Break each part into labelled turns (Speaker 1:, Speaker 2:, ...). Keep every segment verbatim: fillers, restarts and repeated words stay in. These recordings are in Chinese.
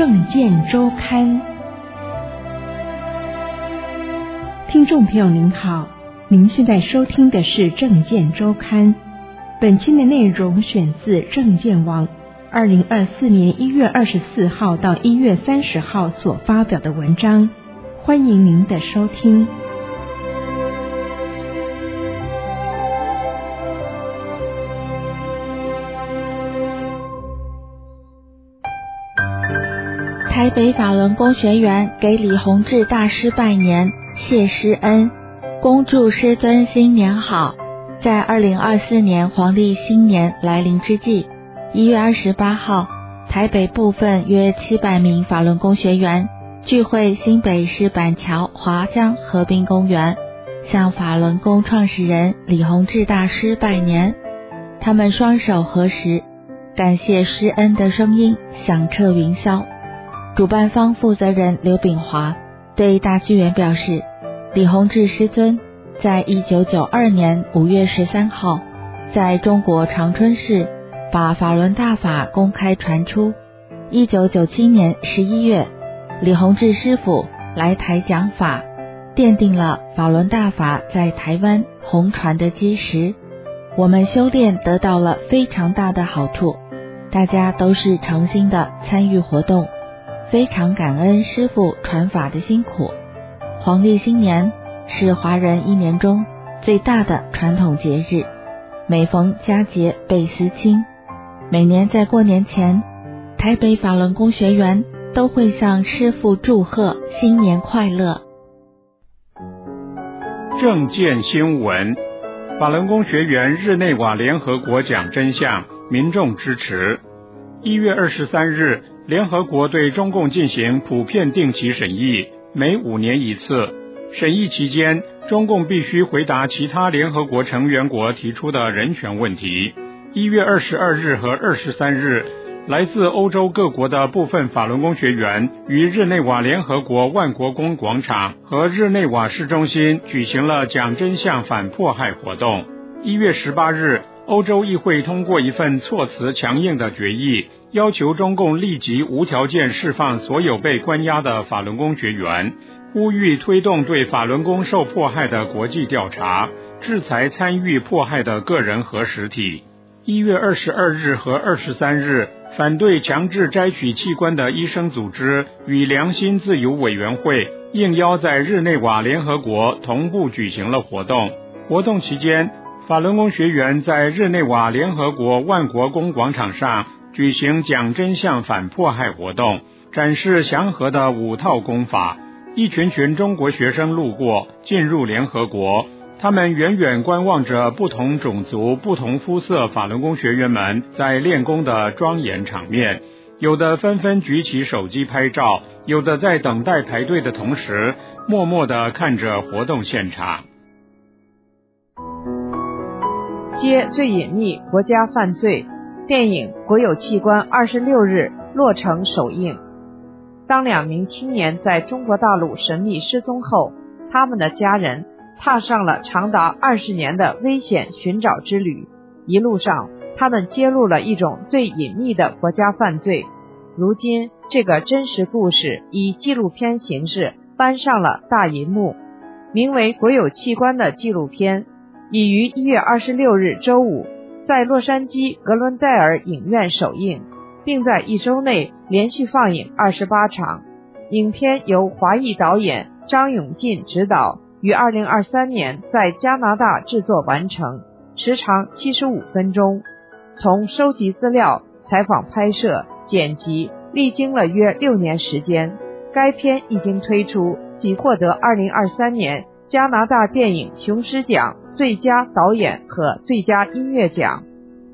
Speaker 1: 政见周刊。听众朋友您好，您现在收听的是政见周刊。本期的内容选自政见网二零二四年一月二十四号到一月三十号所发表的文章，欢迎您的收听。
Speaker 2: 台北法轮功学员给李洪志大师拜年，谢师恩，恭祝师尊新年好。在二零二四年黄历新年来临之际，一月二十八号，台北部分约七百名法轮功学员聚会新北市板桥华江河滨公园，向法轮功创始人李洪志大师拜年。他们双手合十，感谢师恩的声音响彻云霄。主办方负责人刘炳华对大剧院表示，李洪志师尊在一九九二年五月十三号在中国长春市把法轮大法公开传出。一九九七年十一月，李洪志师父来台讲法，奠定了法轮大法在台湾红传的基石。我们修炼得到了非常大的好处，大家都是诚心的参与活动，非常感恩师父传法的辛苦。黄历新年是华人一年中最大的传统节日，每逢佳节倍思亲。每年在过年前，台北法轮功学员都会向师父祝贺新年快乐。
Speaker 3: 政见新闻，法轮功学员日内瓦联合国讲真相，民众支持。一月二十三日，联合国对中共进行普遍定期审议，每五年一次。审议期间，中共必须回答其他联合国成员国提出的人权问题。一月二十二日和二十三日，来自欧洲各国的部分法轮功学员于日内瓦联合国万国宫广场和日内瓦市中心举行了讲真相反迫害活动。一月十八日，欧洲议会通过一份措辞强硬的决议，要求中共立即无条件释放所有被关押的法轮功学员，呼吁推动对法轮功受迫害的国际调查，制裁参与迫害的个人和实体。一月二十二日和二十三日，反对强制摘取器官的医生组织与良心自由委员会应邀在日内瓦联合国同步举行了活动。活动期间，法轮功学员在日内瓦联合国万国宫广场上举行讲真相反迫害活动，展示祥和的五套功法。一群群中国学生路过，进入联合国，他们远远观望着不同种族、不同肤色法轮功学员们在练功的庄严场面，有的纷纷举起手机拍照，有的在等待排队的同时，默默地看着活动现场。
Speaker 4: 接最隐秘国家犯罪电影《国有器官》二十六日落成首映。当两名青年在中国大陆神秘失踪后，他们的家人踏上了长达二十年的危险寻找之旅。一路上，他们揭露了一种最隐秘的国家犯罪。如今，这个真实故事以纪录片形式搬上了大银幕。名为《国有器官》的纪录片已于一月二十六日周五在洛杉矶格伦戴尔影院首映，并在一周内连续放映二十八场。影片由华裔导演张永进执导，于二零二三年在加拿大制作完成，时长七十五分钟。从收集资料、采访拍摄、剪辑，历经了约六年时间。该片一经推出，即获得二零二三年加拿大电影雄狮奖最佳导演和最佳音乐奖。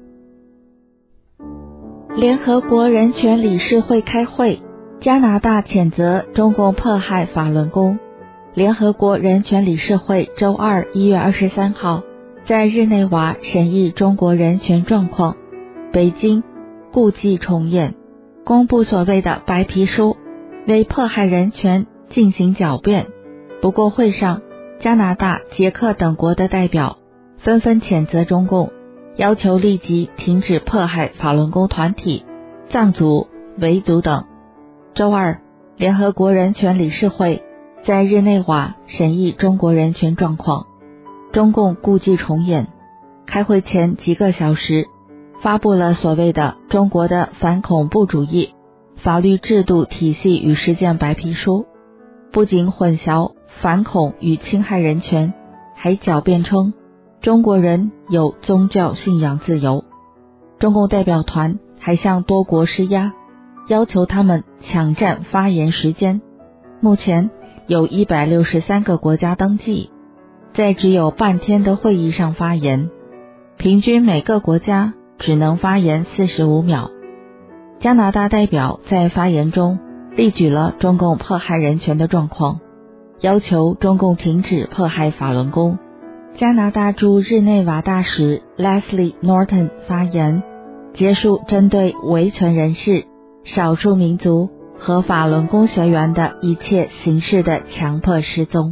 Speaker 2: 联合国人权理事会开会，加拿大谴责中共迫害法轮功。联合国人权理事会周二一月二十三号在日内瓦审议中国人权状况，北京故伎重演，公布所谓的白皮书，为迫害人权进行狡辩。不过会上，加拿大、捷克等国的代表纷纷谴责中共，要求立即停止迫害法轮功团体、藏族、维族等。 周二，联合国人权理事会在日内瓦审议中国人权状况，中共故伎重演。开会前几个小时，发布了所谓的中国的反恐怖主义法律制度体系与实践白皮书，不仅混淆反恐与侵害人权，还狡辩称中国人有宗教信仰自由。中共代表团还向多国施压，要求他们抢占发言时间。目前有一百六十三个国家登记，在只有半天的会议上发言，平均每个国家只能发言四十五秒。加拿大代表在发言中例举了中共迫害人权的状况，要求中共停止迫害法轮功。加拿大驻日内瓦大使 Leslie Norton 发言，结束针对维权人士、少数民族和法轮功学员的一切形式的强迫失踪。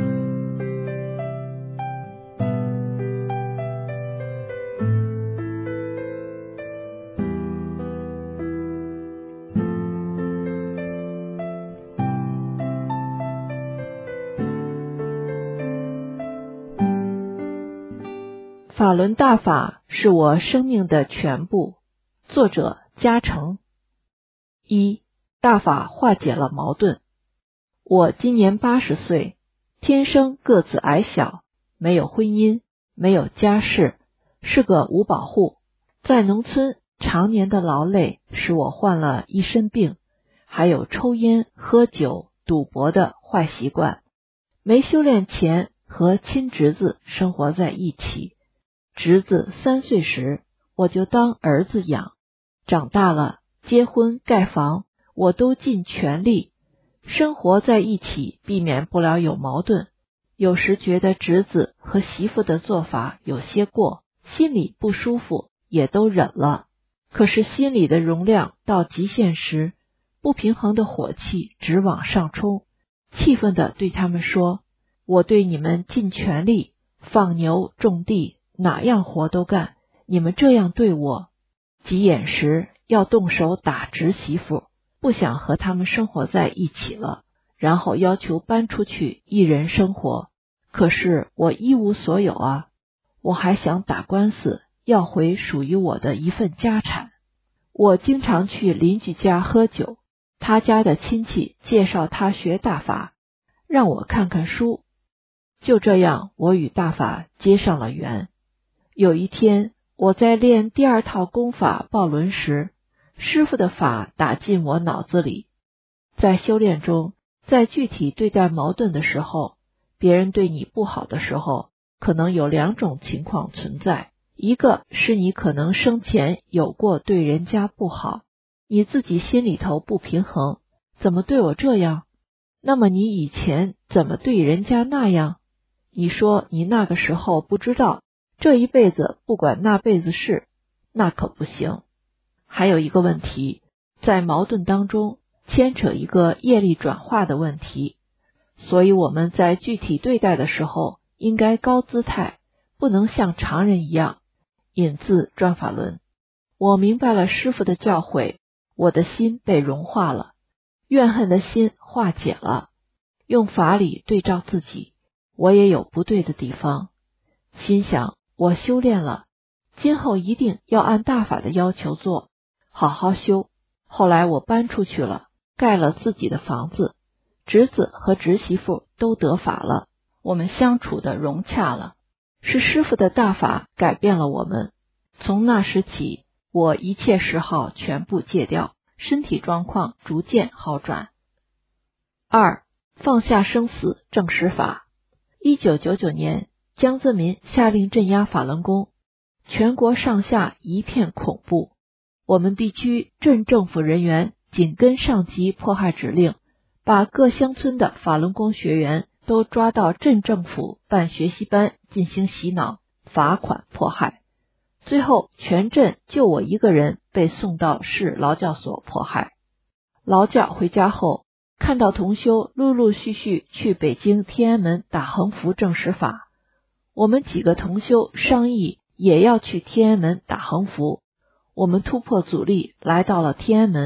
Speaker 4: 法轮大法是我生命的全部。作者嘉诚。一、大法化解了矛盾。我今年八十岁，天生个子矮小，没有婚姻，没有家室，是个无保护。在农村常年的劳累使我患了一身病，还有抽烟、喝酒、赌博的坏习惯。没修炼前和亲侄子生活在一起，侄子三岁时我就当儿子养，长大了结婚盖房我都尽全力。生活在一起避免不了有矛盾，有时觉得侄子和媳妇的做法有些过，心里不舒服也都忍了。可是心里的容量到极限时，不平衡的火气直往上冲，气愤地对他们说，我对你们尽全力，放牛种地哪样活都干，你们这样对我。急眼时要动手打侄媳妇，不想和他们生活在一起了，然后要求搬出去一人生活。可是我一无所有啊，我还想打官司要回属于我的一份家产。我经常去邻居家喝酒，他家的亲戚介绍他学大法，让我看看书。就这样我与大法结上了缘。有一天我在练第二套功法抱轮时，师父的法打进我脑子里。在修炼中，在具体对待矛盾的时候，别人对你不好的时候，可能有两种情况存在。一个是你可能生前有过对人家不好，你自己心里头不平衡，怎么对我这样？那么你以前怎么对人家那样？你说你那个时候不知道，这一辈子不管那辈子事，那可不行。还有一个问题，在矛盾当中牵扯一个业力转化的问题，所以我们在具体对待的时候应该高姿态，不能像常人一样。引自转法轮。我明白了师父的教诲，我的心被融化了，怨恨的心化解了。用法理对照自己，我也有不对的地方，心想我修炼了，今后一定要按大法的要求做，好好修。后来我搬出去了，盖了自己的房子，侄子和侄媳妇都得法了，我们相处的融洽了。是师父的大法改变了我们。从那时起，我一切嗜好全部戒掉，身体状况逐渐好转。二、放下生死正实法。一九九九年，江泽民下令镇压法轮功，全国上下一片恐怖。我们地区镇政府人员紧跟上级迫害指令，把各乡村的法轮功学员都抓到镇政府办学习班进行洗脑、罚款迫害。最后全镇就我一个人被送到市劳教所迫害。劳教回家后，看到同修陆陆续续去北京天安门打横幅正实法，我们几个同修商议也要去天安门打横幅。我们突破阻力来到了天安门，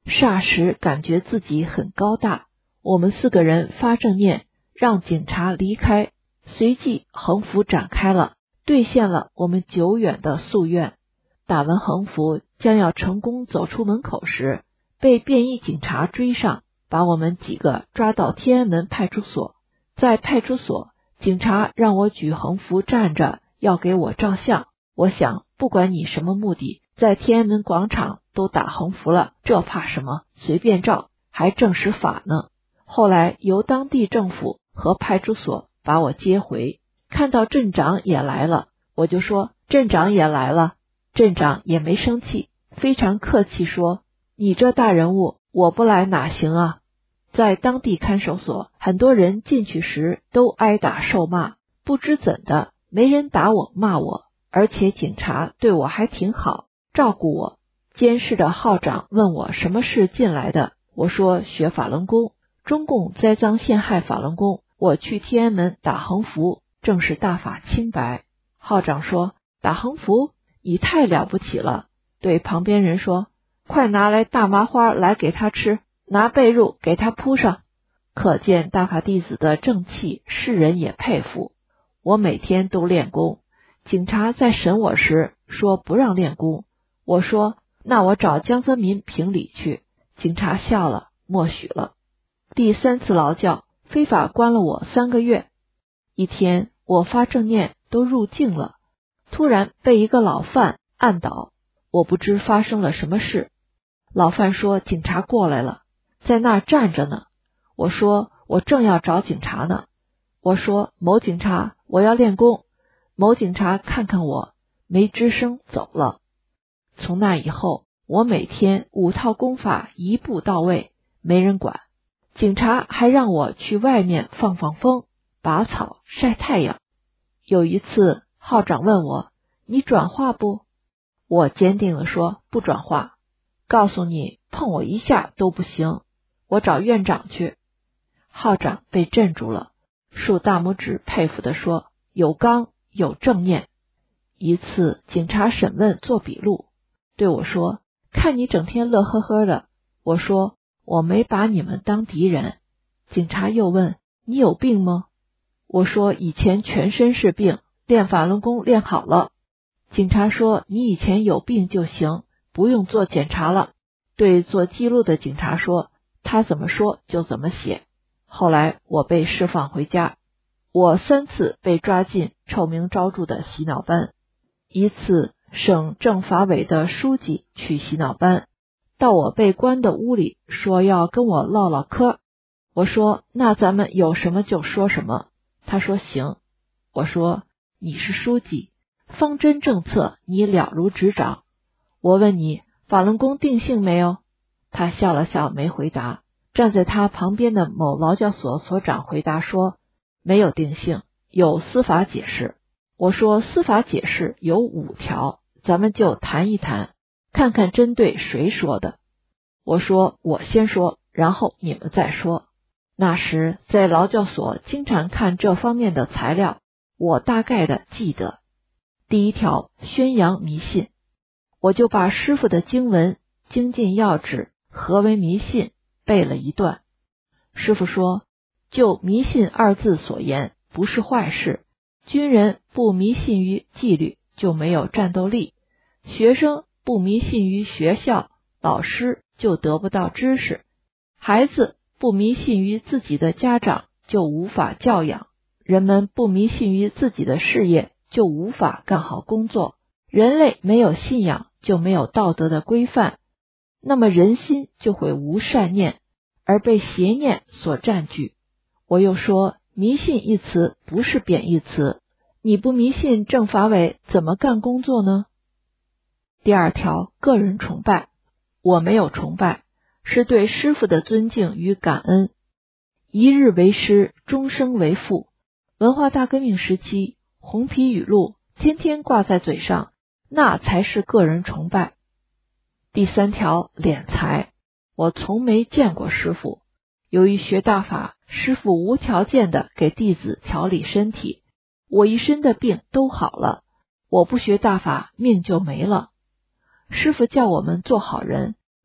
Speaker 5: 霎时感觉自己很高大。我们四个人发正念，让警察离开，随即横幅展开了，兑现了我们久远的夙愿。打完横幅，将要成功走出门口时，被便衣警察追上，把我们几个抓到天安门派出所。在派出所，警察让我举横幅站着，要给我照相。我想，不管你什么目的，在天安门广场都打横幅了，这怕什么？随便照，还正是法呢。后来由当地政府和派出所把我接回，看到镇长也来了，我就说镇长也来了。镇长也没生气，非常客气说，你这大人物，我不来哪行啊？在当地看守所，很多人进去时都挨打受骂，不知怎的，没人打我骂我，而且警察对我还挺好，照顾我。监视的号长问我什么事进来的，我说学法轮功，中共栽赃陷害法轮功，我去天安门打横幅，正是大法清白。号长说，打横幅？你太了不起了，对旁边人说，快拿来大麻花来给他吃，拿被褥给他铺上。可见大法弟子的正气，世人也佩服。我每天都练功，警察在审我时说不让练功，我说那我找江泽民评理去，警察笑了，默许了。第三次劳教，非法关了我三个月。一天我发正念都入静了，突然被一个老犯按倒，我不知发生了什么事。老犯说警察过来了，在那儿站着呢。我说我正要找警察呢。我说某警察，我要练功。某警察看看我，没吱声走了。从那以后，我每天五套功法一步到位，没人管。警察还让我去外面放放风，拔草晒太阳。有一次号长问我，你转化不？我坚定地说不转化，告诉你碰我一下都不行，我找院长去。号长被镇住了，竖大拇指佩服地说，有刚有正念。一次警察审问做笔录，对我说，看你整天乐呵呵的。我说我没把你们当敌人。警察又问，你有病吗？我说以前全身是病，练法轮功练好了。警察说，你以前有病就行，不用做检查了。对做记录的警察说，他怎么说就怎么写。后来我被释放回家。我三次被抓进臭名昭著的洗脑班。一次省政法委的书记去洗脑班，到我被关的屋里，说要跟我唠唠嗑。我说那咱们有什么就说什么。他说行。我说你是书记，方针政策你了如指掌。我问你法轮功定性没有？他笑了笑没回答。站在他旁边的某劳教所所长回答说，没有定性，有司法解释。我说司法解释有五条，咱们就谈一谈，看看针对谁说的。我说我先说，然后你们再说。那时在劳教所经常看这方面的材料，我大概的记得。第一条，宣扬迷信。我就把师父的经文精进要旨何为迷信背了一段。师父说，就迷信二字所言，不是坏事。军人不迷信于纪律，就没有战斗力；学生不迷信于学校，老师就得不到知识；孩子不迷信于自己的家长，就无法教养；人们不迷信于自己的事业，就无法干好工作。人类没有信仰，就没有道德的规范，那么人心就会无善念，而被邪念所占据。我又说，迷信一词不是贬义词，你不迷信政法委怎么干工作呢？第二条，个人崇拜。我没有崇拜，是对师父的尊敬与感恩。一日为师，终生为父。文化大革命时期，红皮语录天天挂在嘴上，那才是个人崇拜。第三条，敛财。我从没见过师父，由于学大法，师父无条件的给弟子调理身体，我一身的病都好了。我不学大法，命就没了。师父叫我们做好人，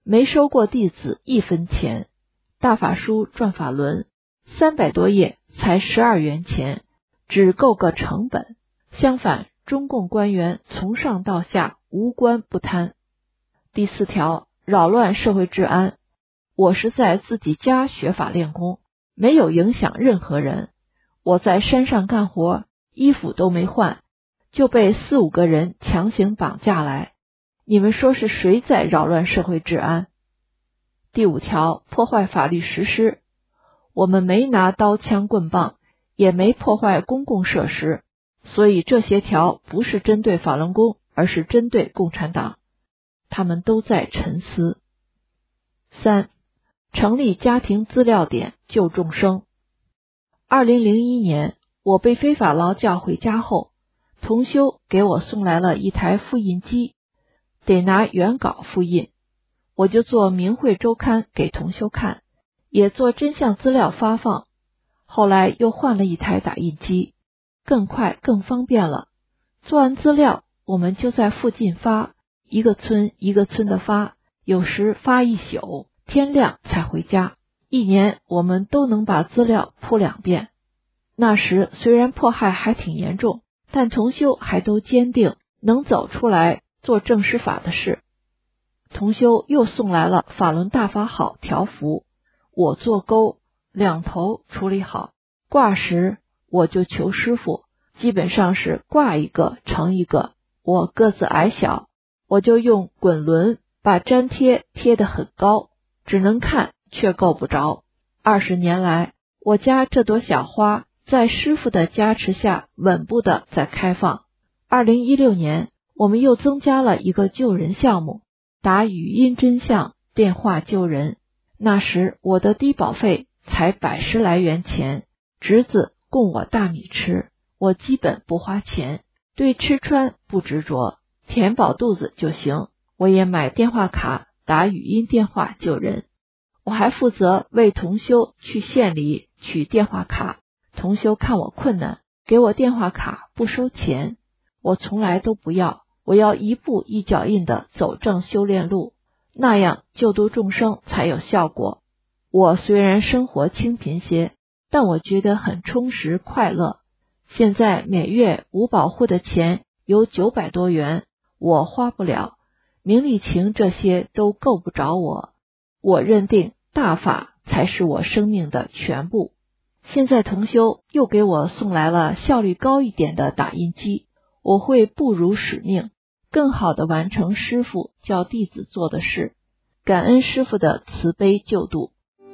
Speaker 5: 没收过弟子一分钱。大法书转法轮三百多页才十二元钱，只够个成本。相反，中共官员从上到下无官不贪。第四条，扰乱社会治安。我是在自己家学法练功，没有影响任何人。我在山上干活，衣服都没换，就被四五个人强行绑架来。你们说是谁在扰乱社会治安？第五条，破坏法律实施。我们没拿刀枪棍棒，也没破坏公共设施，所以这些条不是针对法轮功，而是针对共产党。他们都在沉思。三、成立家庭资料点救众生。二零零一年，我被非法劳教回家后，同修给我送来了一台复印机，得拿原稿复印。我就做明慧周刊给同修看，也做真相资料发放。后来又换了一台打印机，更快更方便了。做完资料，我们就在附近发，一个村一个村的发，有时发一宿，天亮才回家。一年我们都能把资料铺两遍。那时虽然迫害还挺严重，但同修还都坚定能走出来做正师法的事。同修又送来了法轮大法好条幅，我做钩，两头处理好。挂时我就求师傅，基本上是挂一个成一个。我个子矮小，我就用滚轮把粘贴贴得很高，只能看却够不着。二十年来，我家这朵小花在师傅的加持下稳步的在开放。二零一六年，我们又增加了一个救人项目，打语音真相电话救人。那时我的低保费才百十来元钱，侄子供我大米吃，我基本不花钱，对吃穿不执着，填饱肚子就行。我也买电话卡打语音电话救人。我还负责为同修去县里取电话卡，同修看我困难，给我电话卡不收钱，我从来都不要，我要一步一脚印的走正修炼路，那样救度众生才有效果。我虽然生活清贫些，但我觉得很充实快乐。现在每月无保护的钱有九百多元，我花不了，名利情这些都够不着我。我认定大法才是我生命的全部。现在同修又给我送来了效率高一点的打印机，我会不辱使命，更好地完成师父教弟子做的事，感恩师父的慈悲救度。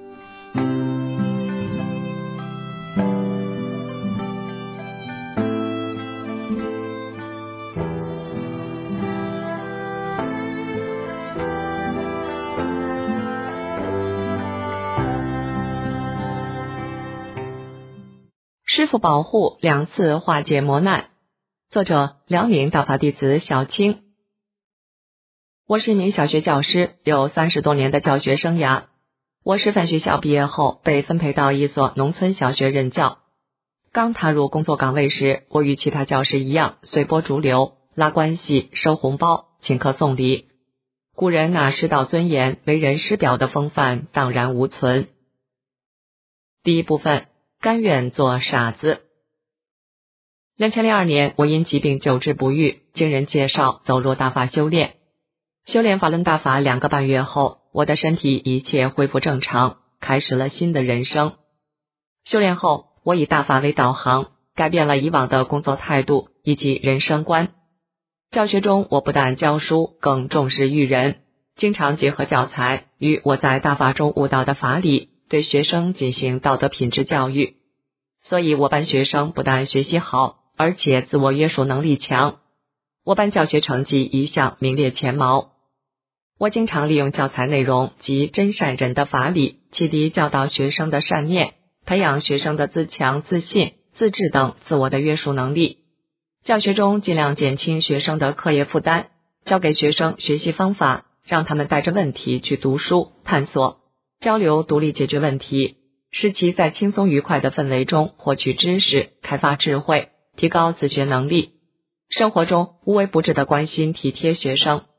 Speaker 6: 师父保护两次化解磨难。作者：辽宁大法弟子小青。我是一名小学教师，有三十多年的教学生涯。我师范学校毕业后被分配到一所农村小学任教。刚踏入工作岗位时，我与其他教师一样，随波逐流，拉关系、收红包、请客送礼。古人那师道尊严、为人师表的风范荡然无存。第一部分，甘愿做傻子。两千零二年，我因疾病久治不愈，经人介绍走入大法修炼。修炼法轮大法两个半月后，我的身体一切恢复正常，开始了新的人生。修炼后，我以大法为导航，改变了以往的工作态度以及人生观。教学中，我不但教书，更重视育人，经常结合教材与我在大法中悟到的法理，对学生进行道德品质教育。所以我班学生不但学习好，而且自我约束能力强。我班教学成绩一向名列前茅。我经常利用教材内容及真善忍的法理，启迪教导学生的善念，培养学生的自强、自信、自制等自我的约束能力。教学中尽量减轻学生的课业负担，教给学生学习方法，让他们带着问题去读书、探索、交流，独立解决问题，使其在轻松愉快的氛围中获取知识，开发智慧，提高自学能力。生活中无微不至的关心体贴学生。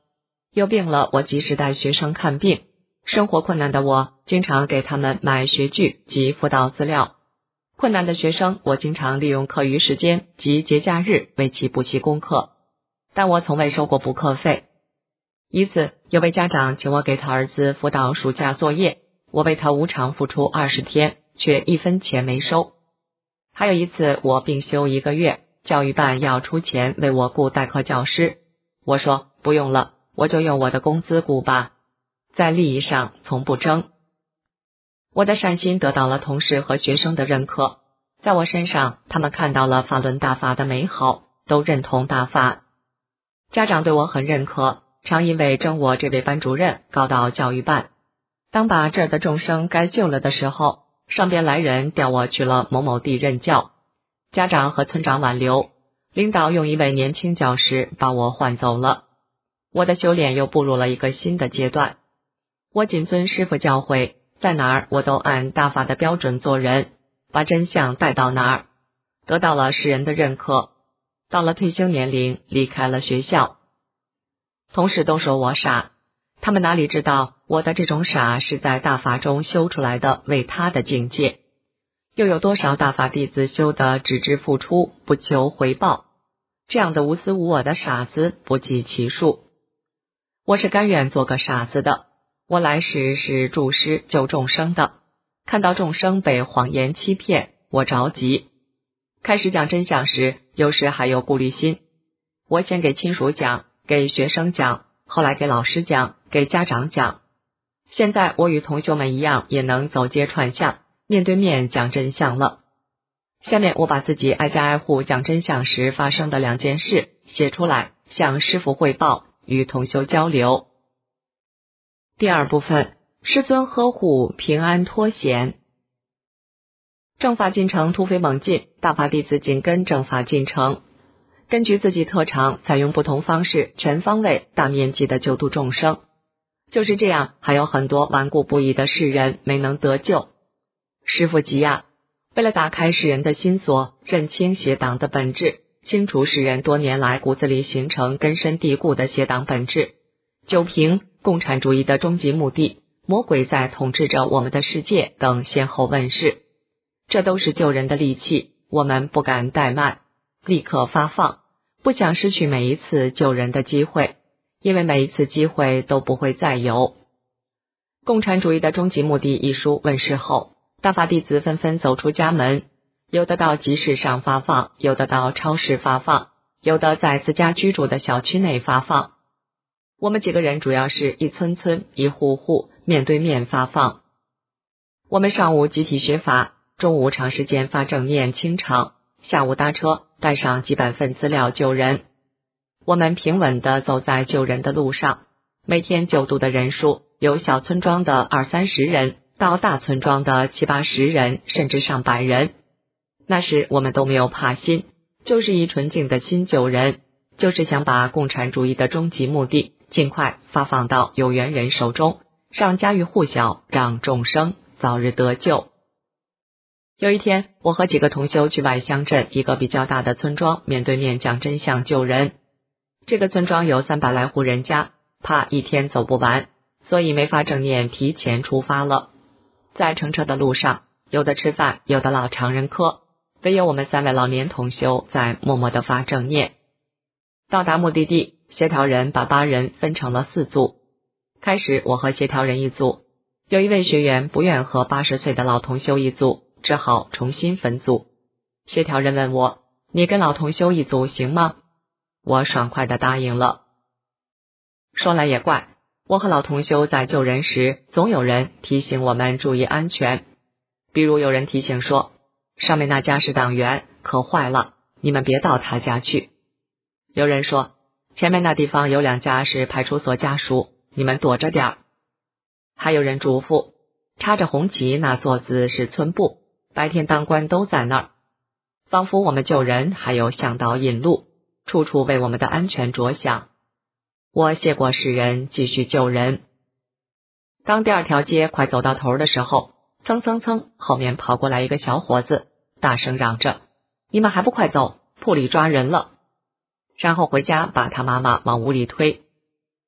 Speaker 6: 有病了，我及时带学生看病。生活困难的我，经常给他们买学具及辅导资料。困难的学生，我经常利用课余时间及节假日为其补习功课，但我从未收过补课费。一次，有位家长请我给他儿子辅导暑假作业，我为他无偿付出二十天，却一分钱没收。还有一次，我病休一个月，教育办要出钱为我雇代课教师，我说不用了，我就用我的工资雇吧，在利益上从不争。我的善心得到了同事和学生的认可，在我身上，他们看到了法轮大法的美好，都认同大法。家长对我很认可，常因为争我这位班主任告到教育办。当把这儿的众生该救了的时候，上边来人调我去了某某地任教，家长和村长挽留，领导用一位年轻教师把我换走了。我的修炼又步入了一个新的阶段。我谨遵师父教诲，在哪儿我都按大法的标准做人，把真相带到哪儿，得到了世人的认可。到了退休年龄，离开了学校。同事都说我傻，他们哪里知道我的这种傻是在大法中修出来的为他的境界。又有多少大法弟子修得只知付出，不求回报，这样的无私无我的傻子不计其数。我是甘愿做个傻子的，我来时是助师救众生的，看到众生被谎言欺骗，我着急。开始讲真相时，有时还有顾虑心。我先给亲属讲，给学生讲，后来给老师讲，给家长讲。现在我与同修们一样，也能走街串巷，面对面讲真相了。下面我把自己挨家挨户讲真相时发生的两件事写出来，向师父汇报，与同修交流。第二部分，师尊呵护，平安脱险。正法进程突飞猛进，大法弟子紧跟正法进程，根据自己特长，采用不同方式，全方位、大面积的救度众生。就是这样，还有很多顽固不移的世人没能得救。师父急呀，为了打开世人的心锁，认清邪党的本质，清除世人多年来骨子里形成根深蒂固的邪党本质，九平共产主义的终极目的，魔鬼在统治着我们的世界等先后问世。这都是救人的利器，我们不敢怠慢，立刻发放，不想失去每一次救人的机会，因为每一次机会都不会再有。共产主义的终极目的一书问世后，大法弟子纷纷走出家门，有的到集市上发放，有的到超市发放，有的在自家居住的小区内发放。我们几个人主要是一村村一户户面对面发放。我们上午集体学法，中午长时间发正念清场，下午搭车带上几百份资料救人。我们平稳地走在救人的路上，每天救度的人数由小村庄的二三十人到大村庄的七八十人，甚至上百人。那时我们都没有怕心，就是以纯净的心救人，就是想把共产主义的终极目的尽快发放到有缘人手中，让家喻户晓，让众生早日得救。有一天，我和几个同修去外乡镇一个比较大的村庄，面对面讲真相救人。这个村庄有三百来户人家，怕一天走不完，所以没发正念，提前出发了。在乘车的路上，有的吃饭，有的唠常人嗑，唯有我们三位老年同修在默默地发正念。到达目的地，协调人把八人分成了四组。开始我和协调人一组，有一位学员不愿和八十岁的老同修一组，只好重新分组。协调人问我，你跟老同修一组行吗？我爽快地答应了。说来也怪，我和老同修在救人时，总有人提醒我们注意安全。比如有人提醒说，上面那家是党员，可坏了，你们别到他家去。有人说，前面那地方有两家是派出所家属，你们躲着点儿。还有人嘱咐，插着红旗那座子是村部，白天当官都在那儿。仿佛我们救人还有向导引路，处处为我们的安全着想。我谢过世人，继续救人。当第二条街快走到头的时候，蹭蹭蹭，后面跑过来一个小伙子，大声嚷着，你们还不快走，铺里抓人了。然后回家把他妈妈往屋里推。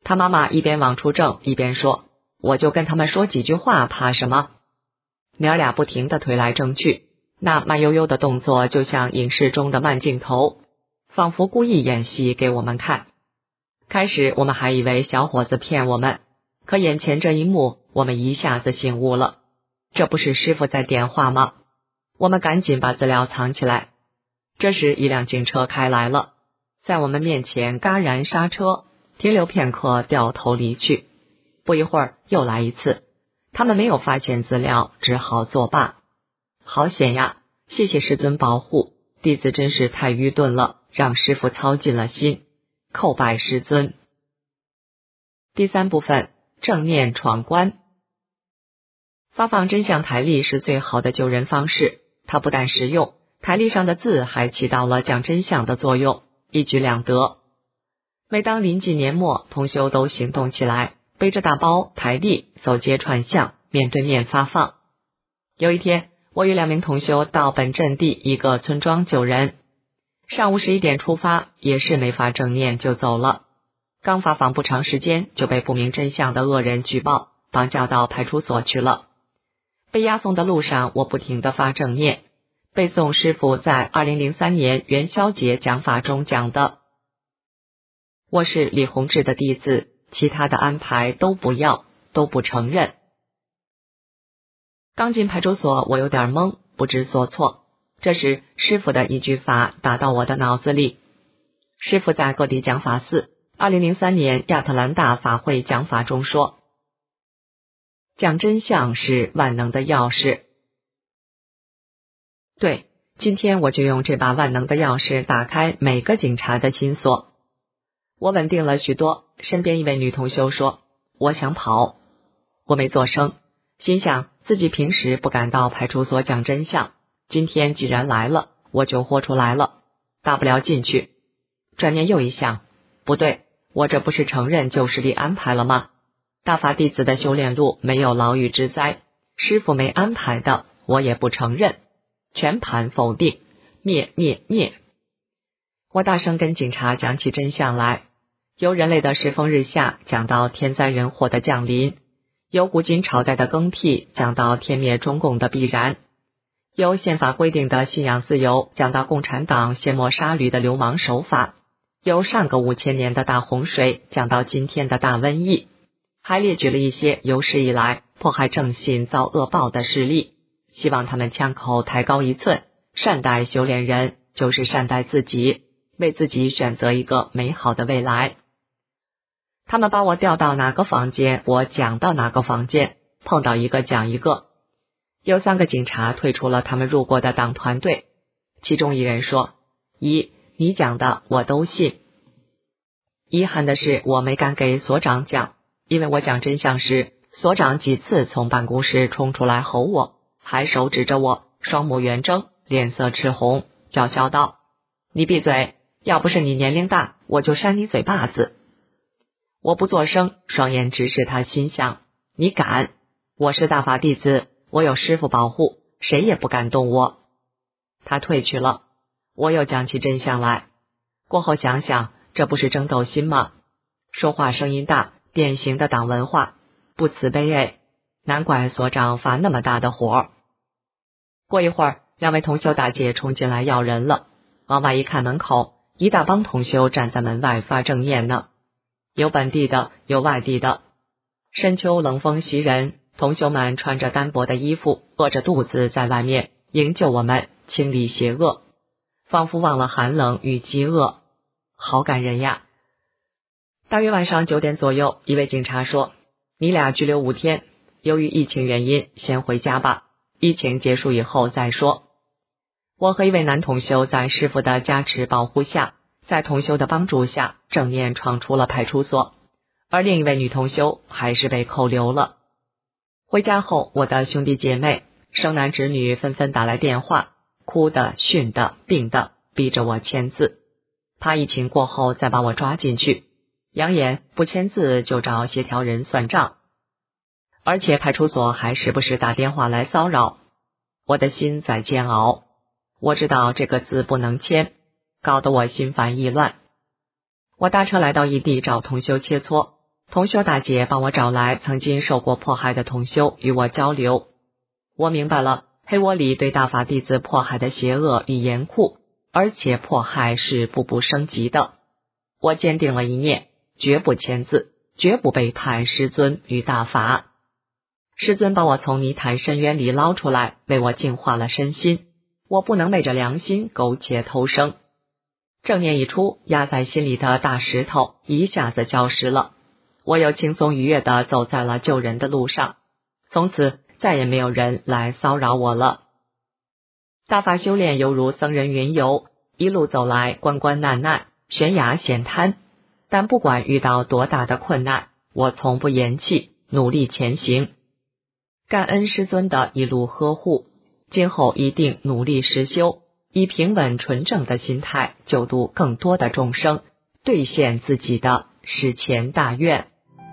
Speaker 6: 他妈妈一边往出挣一边说，我就跟他们说几句话，怕什么？娘俩不停地推来争去，那慢悠悠的动作就像影视中的慢镜头，仿佛故意演戏给我们看。开始我们还以为小伙子骗我们，可眼前这一幕，我们一下子醒悟了，这不是师傅在点话吗？我们赶紧把资料藏起来。这时一辆警车开来了，在我们面前戛然刹车，停留片刻，掉头离去。不一会儿又来一次，他们没有发现资料，只好作罢。好险呀，谢谢师尊保护，弟子真是太愚钝了，让师父操尽了心，叩拜师尊。第三部分，正念闯关。发放真相台历是最好的救人方式，它不但实用，台历上的字还起到了讲真相的作用，一举两得。每当临近年末，同修都行动起来，背着大包台历走街串巷，面对面发放。有一天，我与两名同修到本镇地一个村庄救人，上午十一点出发，也是没法正念就走了。刚发放不长时间，就被不明真相的恶人举报，绑架到派出所去了。被押送的路上，我不停地发正念，背诵师父在二零零三年元宵节讲法中讲的，我是李洪志的弟子，其他的安排都不要，都不承认。刚进派出所，我有点懵，不知所措。这时师父的一句法打到我的脑子里。师父在各地讲法寺二零零三年亚特兰大法会讲法中说，讲真相是万能的钥匙。对，今天我就用这把万能的钥匙打开每个警察的心锁。我稳定了许多，身边一位女同修说，我想跑。我没作声，心想自己平时不敢到派出所讲真相，今天既然来了，我就豁出来了，大不了进去。转念又一想，不对，我这不是承认旧势力安排了吗？大法弟子的修炼路没有牢狱之灾，师父没安排的，我也不承认，全盘否定，灭灭灭。我大声跟警察讲起真相来，由人类的世风日下讲到天灾人祸的降临，由古今朝代的更替讲到天灭中共的必然，由宪法规定的信仰自由讲到共产党卸磨杀驴的流氓手法，由上个五千年的大洪水讲到今天的大瘟疫，还列举了一些有史以来迫害正信遭恶报的事例，希望他们枪口抬高一寸，善待修炼人就是善待自己，为自己选择一个美好的未来。他们把我调到哪个房间，我讲到哪个房间，碰到一个讲一个。有三个警察退出了他们入过的党团队，其中一人说，姨，你讲的我都信。遗憾的是，我没敢给所长讲，因为我讲真相时，所长几次从办公室冲出来吼我，还手指着我，双目圆睁，脸色赤红，叫嚣道，你闭嘴，要不是你年龄大，我就扇你嘴巴子。我不作声，双眼直视他，心想，你敢？我是大法弟子，我有师父保护，谁也不敢动我。他退去了，我又讲起真相来。过后想想，这不是争斗心吗？说话声音大，典型的党文化，不慈悲哎，难怪所长发那么大的火。过一会儿，两位同修大姐冲进来要人了，往外一看，门口一大帮同修站在门外发正念呢，有本地的，有外地的。深秋冷风袭人，同修们穿着单薄的衣服，饿着肚子在外面营救我们，清理邪恶，仿佛忘了寒冷与饥饿，好感人呀。大约晚上九点左右，一位警察说，你俩拘留五天，由于疫情原因先回家吧，疫情结束以后再说。我和一位男同修在师父的加持保护下，在同修的帮助下，正念闯出了派出所，而另一位女同修还是被扣留了。回家后，我的兄弟姐妹生男侄女纷纷打来电话，哭的、训的、病的，逼着我签字，怕疫情过后再把我抓进去，扬言不签字就找协调人算账，而且派出所还时不时打电话来骚扰。我的心在煎熬，我知道这个字不能签，搞得我心烦意乱。我搭车来到异地找同修切磋， 同修大姐帮我找来曾经受过迫害的同修与我交流，我明白了黑窝里对大法弟子迫害的邪恶与严酷，而且迫害是步步升级的。我坚定了一念，绝不签字，绝不背叛师尊与大法。师尊把我从泥潭深渊里捞出来，为我净化了身心，我不能昧着良心苟且偷生。正念一出，压在心里的大石头一下子消失了，我又轻松愉悦地走在了救人的路上，从此再也没有人来骚扰我了。大法修炼犹如僧人云游，一路走来关关难难，悬崖险滩，但不管遇到多大的困难，我从不言弃，努力前行。感恩师尊的一路呵护，今后一定努力实修，以平稳纯正的心态救度更多的众生，兑现自己的史前大愿。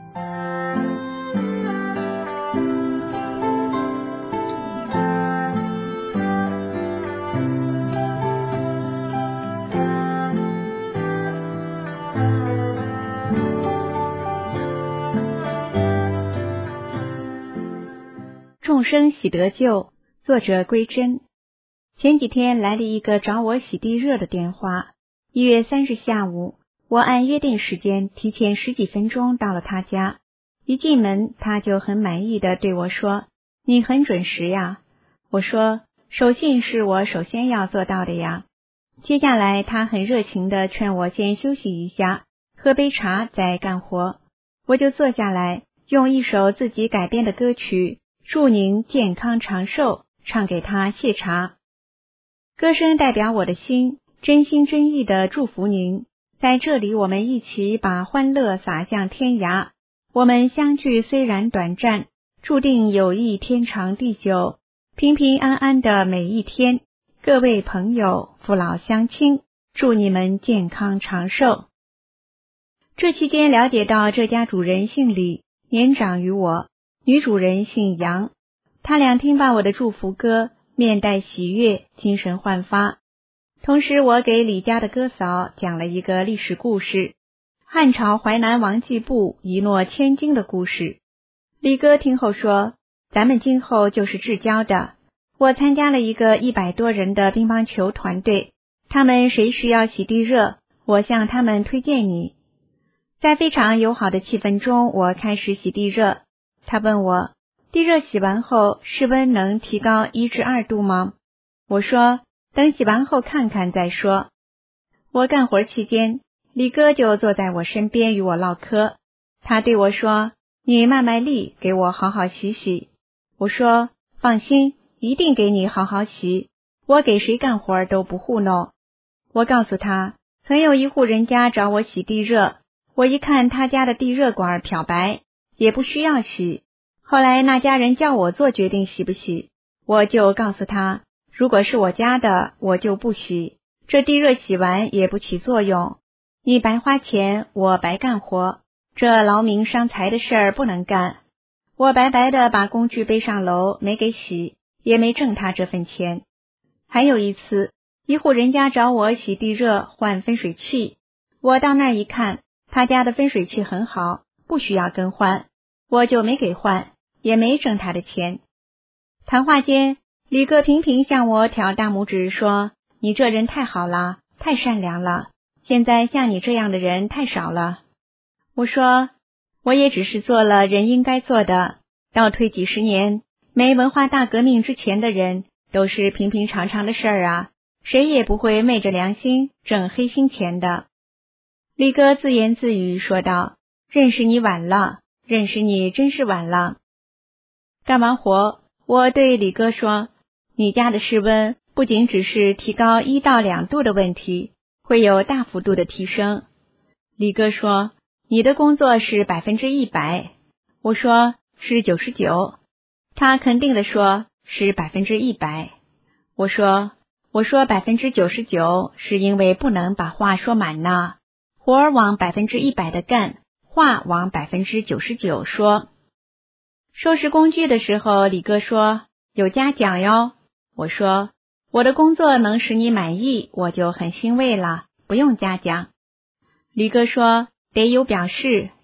Speaker 7: 众生喜得救，作者归真。前几天来了一个找我洗地热的电话。一月三日下午，我按约定时间提前十几分钟到了他家。一进门，他就很满意的对我说：“你很准时呀。”我说：“守信是我首先要做到的呀。”接下来，他很热情的劝我先休息一下，喝杯茶再干活。我就坐下来，用一首自己改编的歌曲祝您健康长寿唱给他谢茶。歌声代表我的心，真心真意的祝福您，在这里我们一起把欢乐洒向天涯。我们相聚虽然短暂，注定友谊天长地久，平平安安的每一天。各位朋友，父老乡亲，祝你们健康长寿。这期间了解到这家主人姓李，年长于我，女主人姓杨。他俩听罢我的祝福歌，面带喜悦，精神焕发。同时我给李家的哥嫂讲了一个历史故事，汉朝淮南王季布一诺千金的故事。李哥听后说，咱们今后就是至交的。我参加了一个一百多人的乒乓球团队，他们谁需要洗地热，我向他们推荐你。在非常友好的气氛中，我开始洗地热。他问我，地热洗完后室温能提高一至二度吗？我说，等洗完后看看再说。我干活期间，李哥就坐在我身边与我唠嗑。他对我说，你卖卖力，给我好好洗洗。我说，放心，一定给你好好洗，我给谁干活都不糊弄。我告诉他，曾有一户人家找我洗地热，我一看他家的地热管漂白，也不需要洗。后来那家人叫我做决定洗不洗，我就告诉他，如果是我家的，我就不洗，这地热洗完也不起作用，你白花钱，我白干活，这劳民伤财的事儿不能干。我白白的把工具背上楼，没给洗，也没挣他这份钱。还有一次，一户人家找我洗地热换分水器，我到那儿一看，他家的分水器很好，不需要更换，我就没给换，也没挣他的钱。谈话间，李哥频频向我挑大拇指说，你这人太好了，太善良了，现在像你这样的人太少了。我说，我也只是做了人应该做的，倒退几十年，没文化大革命之前的人都是平平常常的事儿啊，谁也不会昧着良心挣黑心钱的。李哥自言自语说道，认识你晚了，认识你真是晚了。干完活，我对李哥说，你家的室温不仅只是提高一到两度的问题，会有大幅度的提升。李哥说，你的工作是百分之一百。我说，是九十九。他肯定地说，是百分之一百。我说，我说百分之九十九，是因为不能把话说满呢，活儿往百分之一百的干，话往百分之九十九说。收拾工具的时候，李哥说，有嘉奖哟。我说，我的工作能使你满意，我就很欣慰了，不用嘉奖。李哥说，得有表示，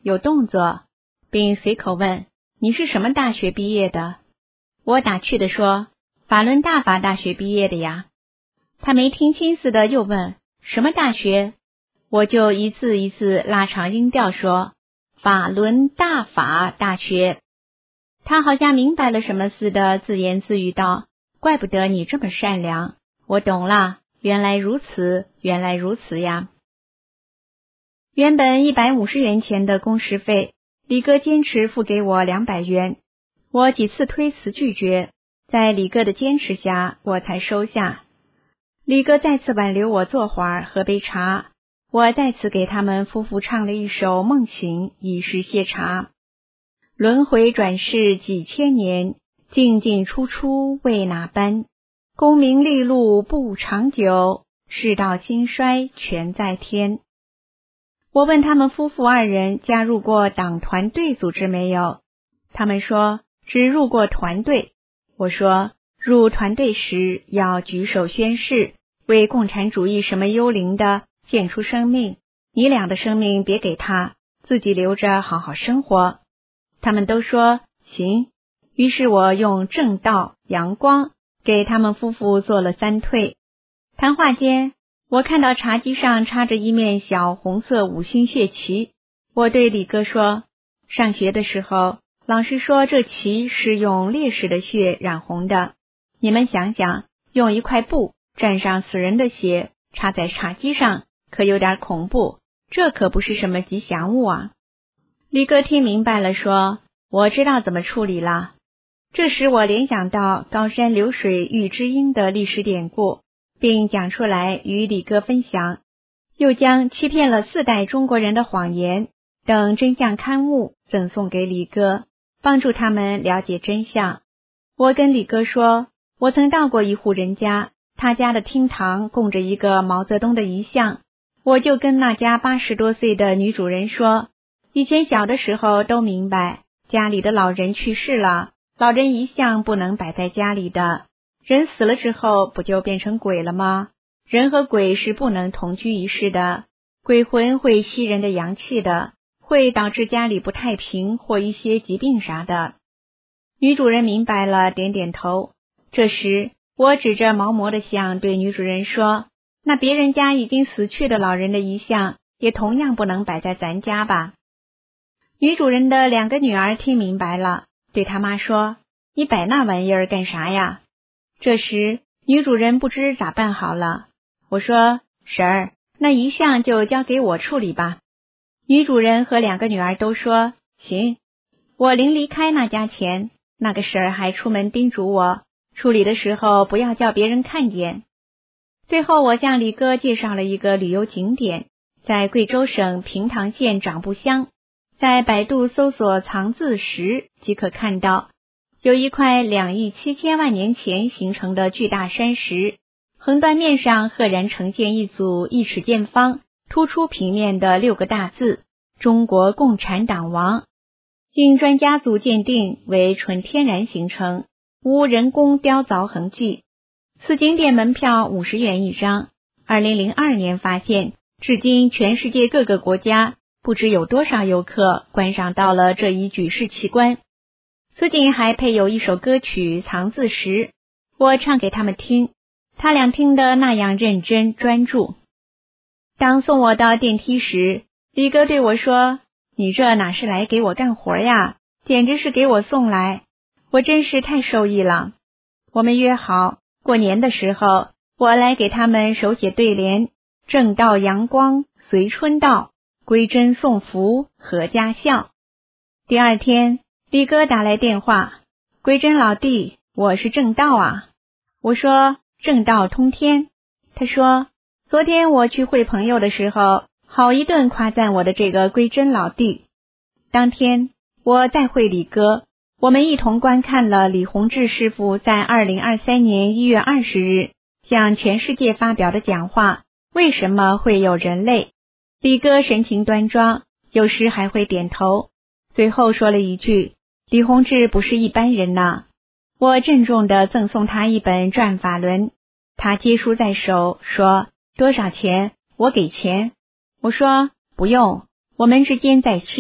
Speaker 7: 有动作，并随口问：你是什么大学毕业的？我打趣地说：法伦大法大学毕业的呀。他没听清似的又问：什么大学？我就一字一字拉长音调说：法伦大法大学。他好像明白了什么似的，自言自语道：怪不得你这么善良，我懂了，原来如此，原来如此呀。原本一百五十元钱的工时费，李哥坚持付给我两百元，我几次推辞拒绝，在李哥的坚持下，我才收下。李哥再次挽留我坐会儿喝杯茶，我再次给他们夫妇唱了一首《梦醒》，以示谢茶。轮回转世几千年，进进出出为哪般？功名利禄不长久，世道兴衰全在天。我问他们夫妇二人加入过党团队组织没有，他们说只入过团队。我说入团队时要举手宣誓，为共产主义什么幽灵的献出生命，你俩的生命别给他，自己留着好好生活。他们都说行，于是我用正道、阳光给他们夫妇做了三退。谈话间，我看到茶几上插着一面小红色五星血旗，我对李哥说，上学的时候老师说这旗是用烈士的血染红的，你们想想，用一块布蘸上死人的血插在茶几上，可有点恐怖，这可不是什么吉祥物啊。李哥听明白了说，我知道怎么处理了。这时我联想到高山流水遇知音的历史典故，并讲出来与李哥分享，又将欺骗了四代中国人的谎言等真相刊物赠送给李哥，帮助他们了解真相。我跟李哥说，我曾到过一户人家，他家的厅堂供着一个毛泽东的遗像，我就跟那家八十多岁的女主人说，以前小的时候都明白，家里的老人去世了，老人遗像不能摆在家里的，人死了之后不就变成鬼了吗？人和鬼是不能同居一室的，鬼魂会吸人的阳气的，会导致家里不太平或一些疾病啥的。女主人明白了，点点头。这时我指着毛模的像对女主人说，那别人家已经死去的老人的遗像也同样不能摆在咱家吧。女主人的两个女儿听明白了，对他妈说，你摆那玩意儿干啥呀？这时女主人不知咋办好了。我说，婶儿，那遗像就交给我处理吧。女主人和两个女儿都说行。我临离开那家前，那个婶儿还出门叮嘱我，处理的时候不要叫别人看见。最后我向李哥介绍了一个旅游景点，在贵州省平塘县长布乡，在百度搜索藏字石即可看到，有一块两亿七千万年前形成的巨大山石，横断面上赫然呈现一组一尺见方、突出平面的六个大字：中国共产党王。经专家组鉴定为纯天然形成，无人工雕凿痕迹。此景点门票五十元一张。二零零二年发现，至今全世界各个国家不知有多少游客观赏到了这一举世奇观。此景还配有一首歌曲《藏字石》，我唱给他们听，他俩听得那样认真专注。当送我到电梯时，李哥对我说，你这哪是来给我干活呀，简直是给我送来，我真是太受益了。我们约好，过年的时候，我来给他们手写对联：正道阳光随春到，归真送福阖家笑。第二天，李哥打来电话，归真老弟，我是正道啊。我说，正道通天。他说，昨天我去会朋友的时候，好一顿夸赞我的这个归真老弟。当天我再会李哥，我们一同观看了李洪志师傅在二零二三年一月二十日向全世界发表的讲话，为什么会有人类？李哥神情端庄，有时还会点头，最后说了一句，李洪志不是一般人呐。我郑重地赠送他一本转法轮，他接书在手，说，多少钱？我给钱。我说，不用，我们之间再亲，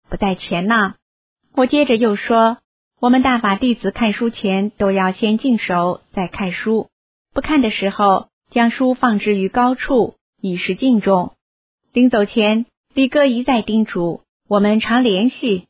Speaker 7: 不在前呢？我接着又说，我们大法弟子看书前都要先净手再看书，不看的时候将书放置于高处，以示敬重。临走前，李哥一再叮嘱我们常联系。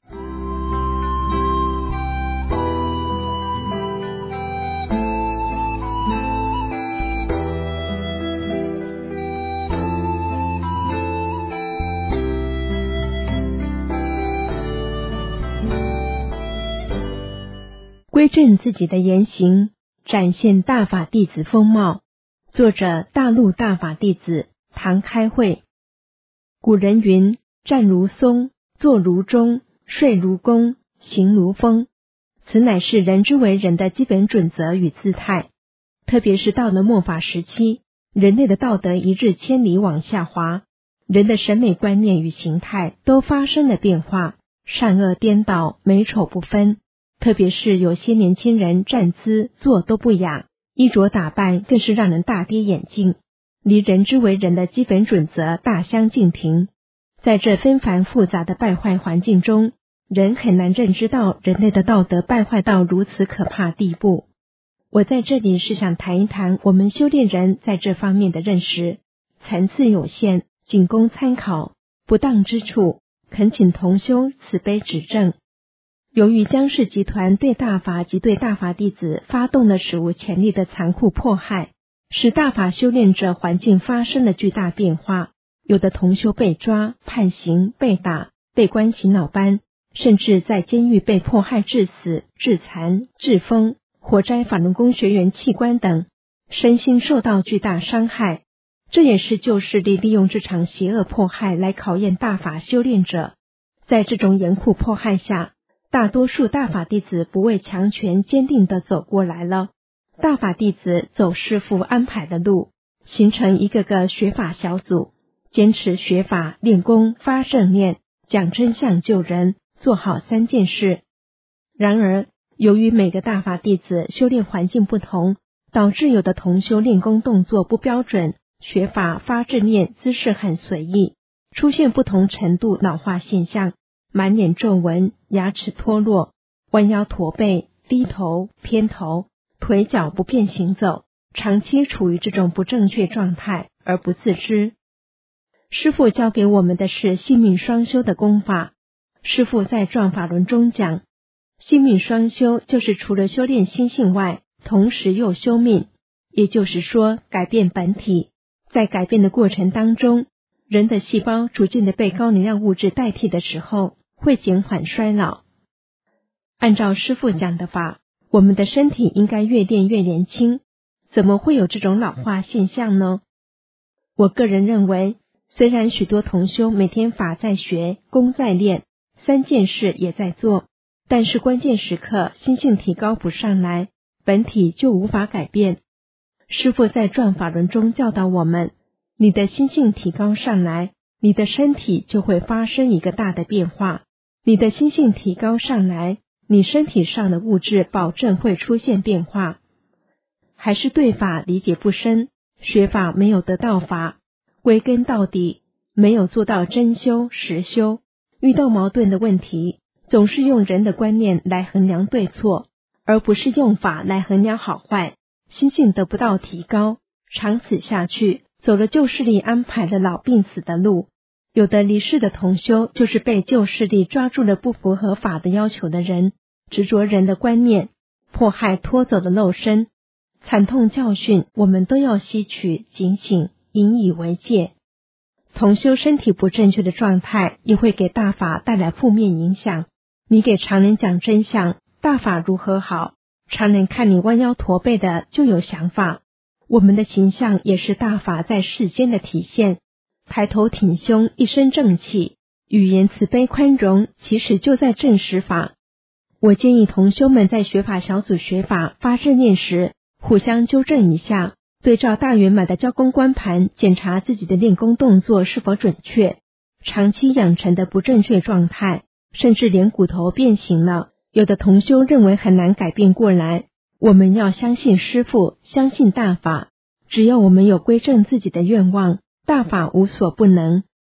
Speaker 1: 归正自己的言行，展现大法弟子风貌。作者：大陆大法弟子唐开慧。古人云：站如松，坐如钟，睡如弓，行如风。此乃是人之为人的基本准则与姿态。特别是到了末法时期，人类的道德一日千里往下滑，人的审美观念与形态都发生了变化，善恶颠倒，美丑不分。特别是有些年轻人站姿坐都不雅，衣着打扮更是让人大跌眼镜，离人之为人的基本准则大相径庭。在这纷繁复杂的败坏环境中，人很难认知到人类的道德败坏到如此可怕地步。我在这里是想谈一谈我们修炼人在这方面的认识，层次有限，仅供参考，不当之处恳请同修慈悲指正。由于江氏集团对大法及对大法弟子发动了史无前例的残酷迫害，使大法修炼者环境发生了巨大变化，有的同修被抓、判刑、被打、被关洗脑班，甚至在监狱被迫害致死、致残、致疯，或摘法轮功学员器官等，身心受到巨大伤害。这也是旧势力利用这场邪恶迫害来考验大法修炼者。在这种严酷迫害下，大多数大法弟子不畏强权，坚定地走过来了。大法弟子走师父安排的路，形成一个个学法小组，坚持学法、练功、发正念、讲真相救人，做好三件事。然而，由于每个大法弟子修炼环境不同，导致有的同修练功动作不标准，学法、发正念姿势很随意，出现不同程度老化现象，满脸皱纹，牙齿脱落，弯腰驼背，低头偏头，腿脚不便行走，长期处于这种不正确状态而不自知。师父教给我们的是性命双修的功法。师父在转法轮中讲，性命双修就是除了修炼心性外，同时又修命，也就是说改变本体。在改变的过程当中，人的细胞逐渐的被高能量物质代替的时候，会减缓衰老。按照师父讲的法，我们的身体应该越练越年轻，怎么会有这种老化现象呢？我个人认为，虽然许多同修每天法在学，功在练，三件事也在做，但是关键时刻心性提高不上来，本体就无法改变。师父在转法轮中教导我们，你的心性提高上来，你的身体就会发生一个大的变化。你的心性提高上来，你身体上的物质保证会出现变化。还是对法理解不深，学法没有得到法，归根到底没有做到真修实修。遇到矛盾的问题，总是用人的观念来衡量对错，而不是用法来衡量好坏，心性得不到提高，长此下去，走了旧势力安排了老病死的路。有的离世的同修就是被旧势力抓住了不符合法的要求的人，执着人的观念，迫害拖走了肉身。惨痛教训我们都要吸取警醒，引以为戒。同修身体不正确的状态也会给大法带来负面影响。你给常人讲真相，大法如何好，常人看你弯腰驼背的就有想法。我们的形象也是大法在世间的体现，抬头挺胸，一身正气，语言慈悲宽容，其实就在证实法。我建议同修们在学法小组学法发正念时，互相纠正一下，对照大圆满的教功观盘，检查自己的练功动作是否准确。长期养成的不正确状态，甚至连骨头变形了，有的同修认为很难改变过来。我们要相信师父，相信大法，只要我们有归正自己的愿望，大法无所不能。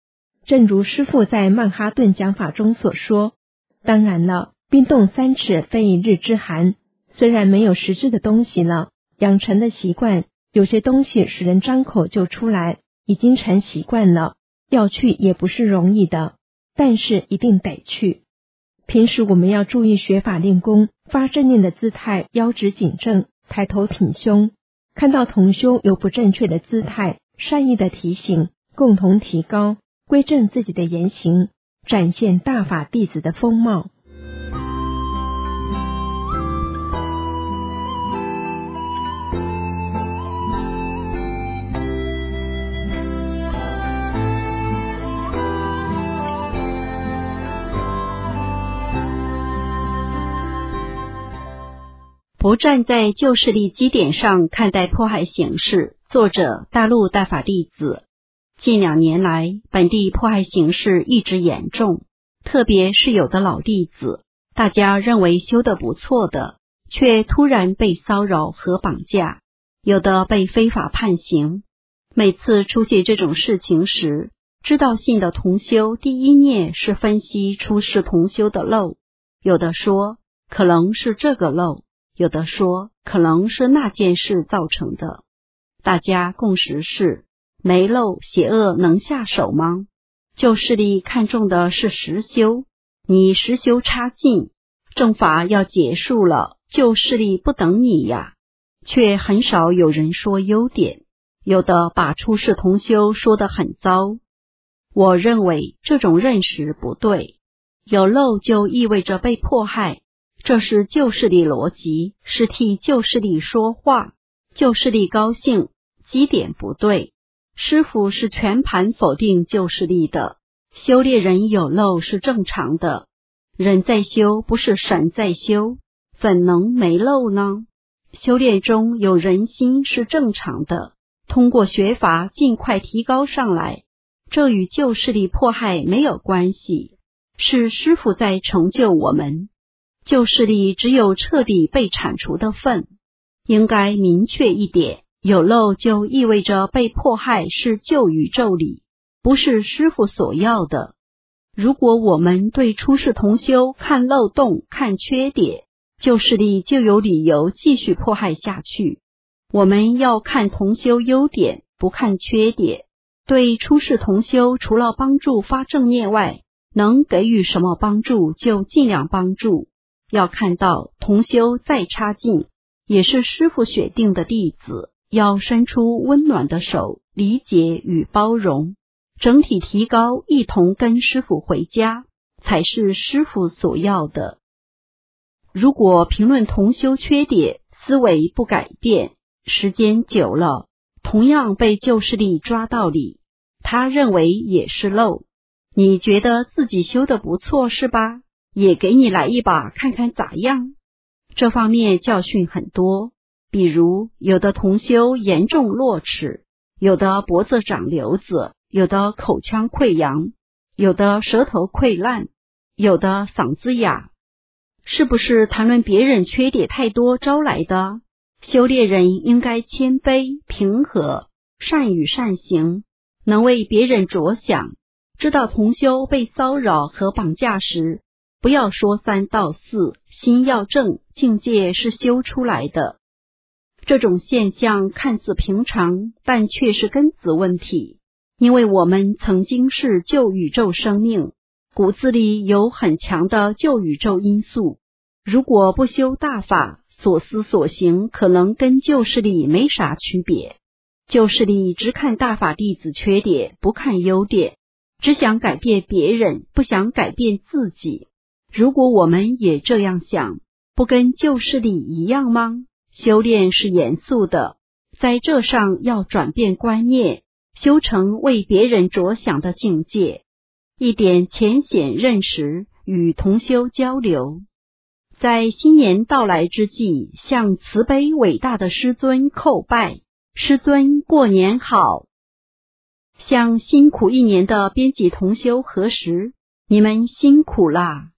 Speaker 1: 正如师父在曼哈顿讲法中所说，当然了，冰冻三尺非一日之寒，虽然没有实质的东西了，养成的习惯，有些东西使人张口就出来，已经成习惯了，要去也不是容易的，但是一定得去。平时我们要注意学法练功，发正念的姿态，腰直颈正，抬头挺胸，看到同修有不正确的姿态，善意的提醒，共同提高，归正自己的言行，展现大法弟子的风貌。
Speaker 8: 不站在旧势力基点上看待迫害形势。作者：大陆大法弟子。近两年来，本地迫害形势一直严重，特别是有的老弟子，大家认为修得不错的，却突然被骚扰和绑架，有的被非法判刑。每次出现这种事情时，知道性的同修第一念是分析出世同修的漏，有的说可能是这个漏，有的说可能是那件事造成的。大家共识是，没漏邪恶能下手吗？旧势力看重的是实修，你实修差劲，正法要结束了，旧势力不等你呀。却很少有人说优点，有的把出世同修说得很糟。我认为这种认识不对，有漏就意味着被迫害，这是旧势力逻辑，是替旧势力说话，旧势力高兴，基点不对。师父是全盘否定旧势力的，修炼人有漏是正常的，人在修不是神在修，怎能没漏呢？修炼中有人心是正常的，通过学法尽快提高上来，这与旧势力迫害没有关系，是师父在成就我们。旧势力只有彻底被铲除的份，应该明确一点，有漏就意味着被迫害是旧宇宙里，不是师父所要的。如果我们对出世同修看漏洞、看缺点，旧势力就有理由继续迫害下去。我们要看同修优点，不看缺点。对出世同修除了帮助发正念外，能给予什么帮助就尽量帮助。要看到同修再差劲，也是师父选定的弟子，要伸出温暖的手，理解与包容，整体提高，一同跟师父回家，才是师父所要的。如果评论同修缺点，思维不改变，时间久了，同样被旧势力抓到理，他认为也是漏。你觉得自己修得不错是吧？也给你来一把看看咋样。这方面教训很多，比如有的同修严重落齿，有的脖子长瘤子，有的口腔溃疡，有的舌头溃烂，有的嗓子哑。是不是谈论别人缺点太多招来的？修炼人应该谦卑平和，善语善行，能为别人着想。知道同修被骚扰和绑架时，不要说三道四，心要正，境界是修出来的。这种现象看似平常，但却是根子问题，因为我们曾经是旧宇宙生命，骨子里有很强的旧宇宙因素。如果不修大法，所思所行可能跟旧势力没啥区别。旧势力只看大法弟子缺点，不看优点，只想改变别人，不想改变自己。如果我们也这样想，不跟旧势力一样吗？修炼是严肃的，在这上要转变观念，修成为别人着想的境界。一点浅显认识，与同修交流。在新年到来之际，向慈悲伟大的师尊叩拜，师尊过年好。向辛苦一年的编辑同修核实，你们辛苦啦。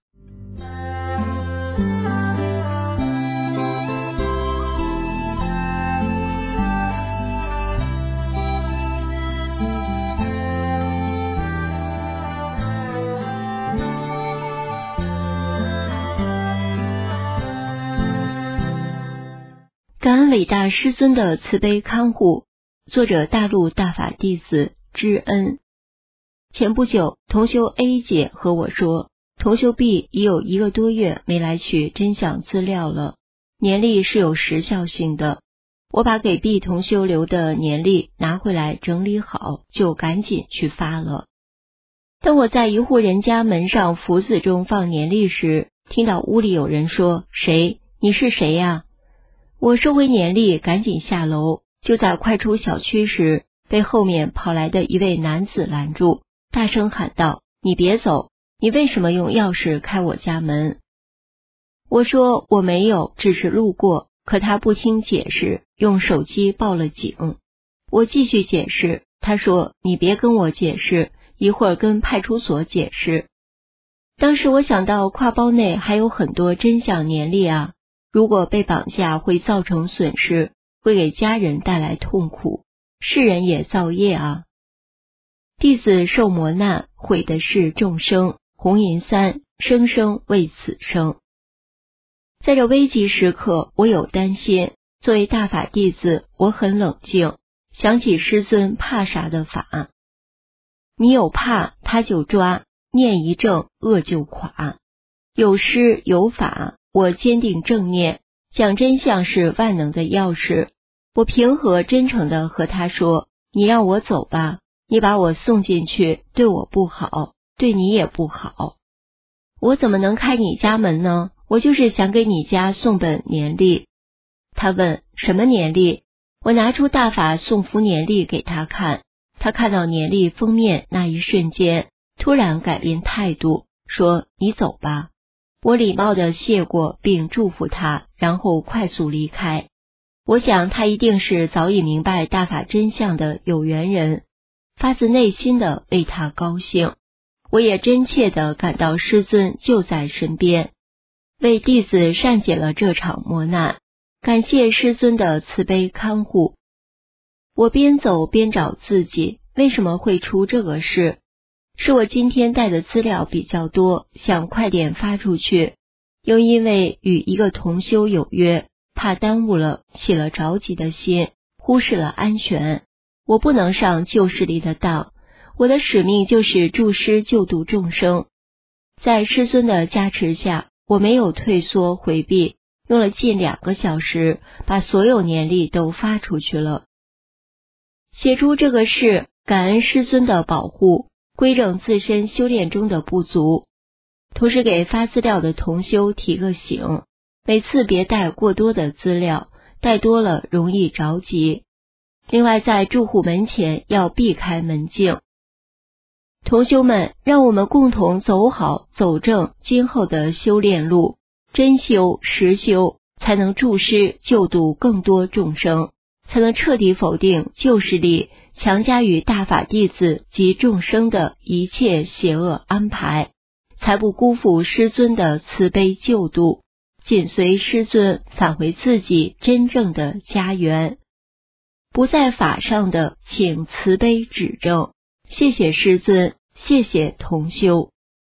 Speaker 9: 伟大师尊的慈悲看护。作者大陆大法弟子知恩。前不久，同修 A 姐和我说，同修 B 已有一个多月没来取真相资料了，年历是有时效性的。我把给 B 同修留的年历拿回来整理好，就赶紧去发了。当我在一户人家门上福字中放年历时，听到屋里有人说：“谁？你是谁呀？”我收回年历，赶紧下楼。就在快出小区时，被后面跑来的一位男子拦住，大声喊道：“你别走！你为什么用钥匙开我家门？”我说我没有，只是路过。可他不听解释，用手机报了警。我继续解释，他说：“你别跟我解释，一会儿跟派出所解释。”当时我想到挎包内还有很多真相年历啊，如果被绑架会造成损失，会给家人带来痛苦，世人也造业啊。弟子受磨难，毁的是众生，红银三，生生为此生。在这危急时刻，我有担心。作为大法弟子，我很冷静，想起师尊怕啥的法。你有怕，他就抓，念一正，恶就垮。有师有法，我坚定正念，讲真相是万能的钥匙。我平和真诚地和他说：“你让我走吧，你把我送进去，对我不好，对你也不好。我怎么能开你家门呢？我就是想给你家送本年历。”他问：“什么年历？”我拿出大法送福年历给他看。他看到年历封面那一瞬间，突然改变态度，说：“你走吧。”我礼貌地谢过并祝福他，然后快速离开。我想他一定是早已明白大法真相的有缘人，发自内心的为他高兴。我也真切地感到师尊就在身边，为弟子善解了这场磨难，感谢师尊的慈悲看护。我边走边找自己，为什么会出这个事？是我今天带的资料比较多，想快点发出去，又因为与一个同修有约，怕耽误了，起了着急的心，忽视了安全。我不能上旧势力的当，我的使命就是助师救度众生。在师尊的加持下，我没有退缩回避，用了近两个小时，把所有年历都发出去了。写出这个事，感恩师尊的保护，归正自身修炼中的不足，同时给发资料的同修提个醒，每次别带过多的资料，带多了容易着急。另外，在住户门前要避开门径。同修们，让我们共同走好走正今后的修炼路，真修实修，才能助师救度更多众生，才能彻底否定旧势力强加于大法弟子及众生的一切邪恶安排，才不辜负师尊的慈悲救度，紧随师尊返回自己真正的家园。不在法上的，请慈悲指正。谢谢师尊，谢谢同修。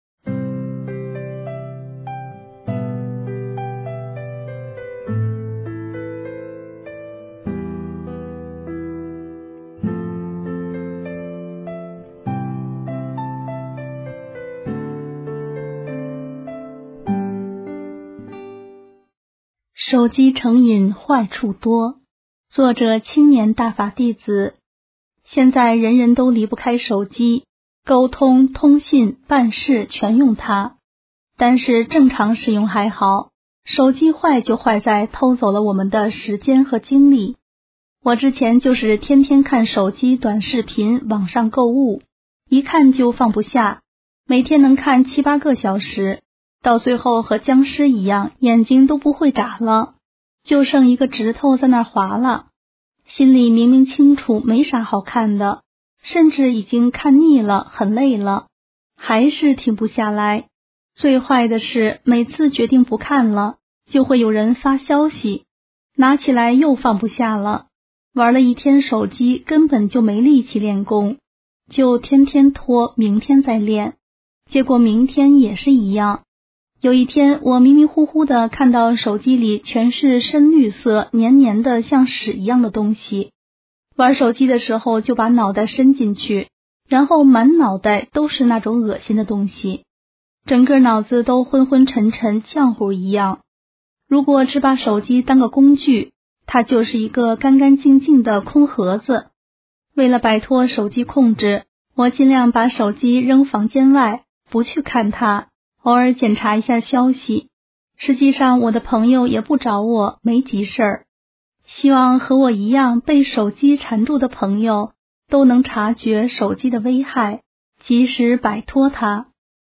Speaker 10: 手机成瘾坏处多，作者青年大法弟子。现在人人都离不开手机，沟通、通信、办事全用它。但是正常使用还好，手机坏就坏在偷走了我们的时间和精力。我之前就是天天看手机短视频，网上购物，一看就放不下，每天能看七八个小时，到最后和僵尸一样，眼睛都不会眨了，就剩一个指头在那儿划了。心里明明清楚没啥好看的，甚至已经看腻了，很累了，还是停不下来。最坏的是，每次决定不看了，就会有人发消息，拿起来又放不下了。玩了一天手机，根本就没力气练功，就天天拖，明天再练。结果明天也是一样。 有一天，我迷迷糊糊的看到手机里全是深绿色、黏黏的像屎一样的东西。玩手机的时候就把脑袋伸进去，然后满脑袋都是那种恶心的东西，整个脑子都昏昏沉沉、浆糊一样。如果只把手机当个工具，它就是一个干干净净的空盒子。为了摆脱手机控制，我尽量把手机扔房间外，不去看它，偶尔检查一下消息。实际上我的朋友也不找我，没急事儿。希望和我一样被手机缠住的朋友都能察觉手机的危害，及时摆脱它。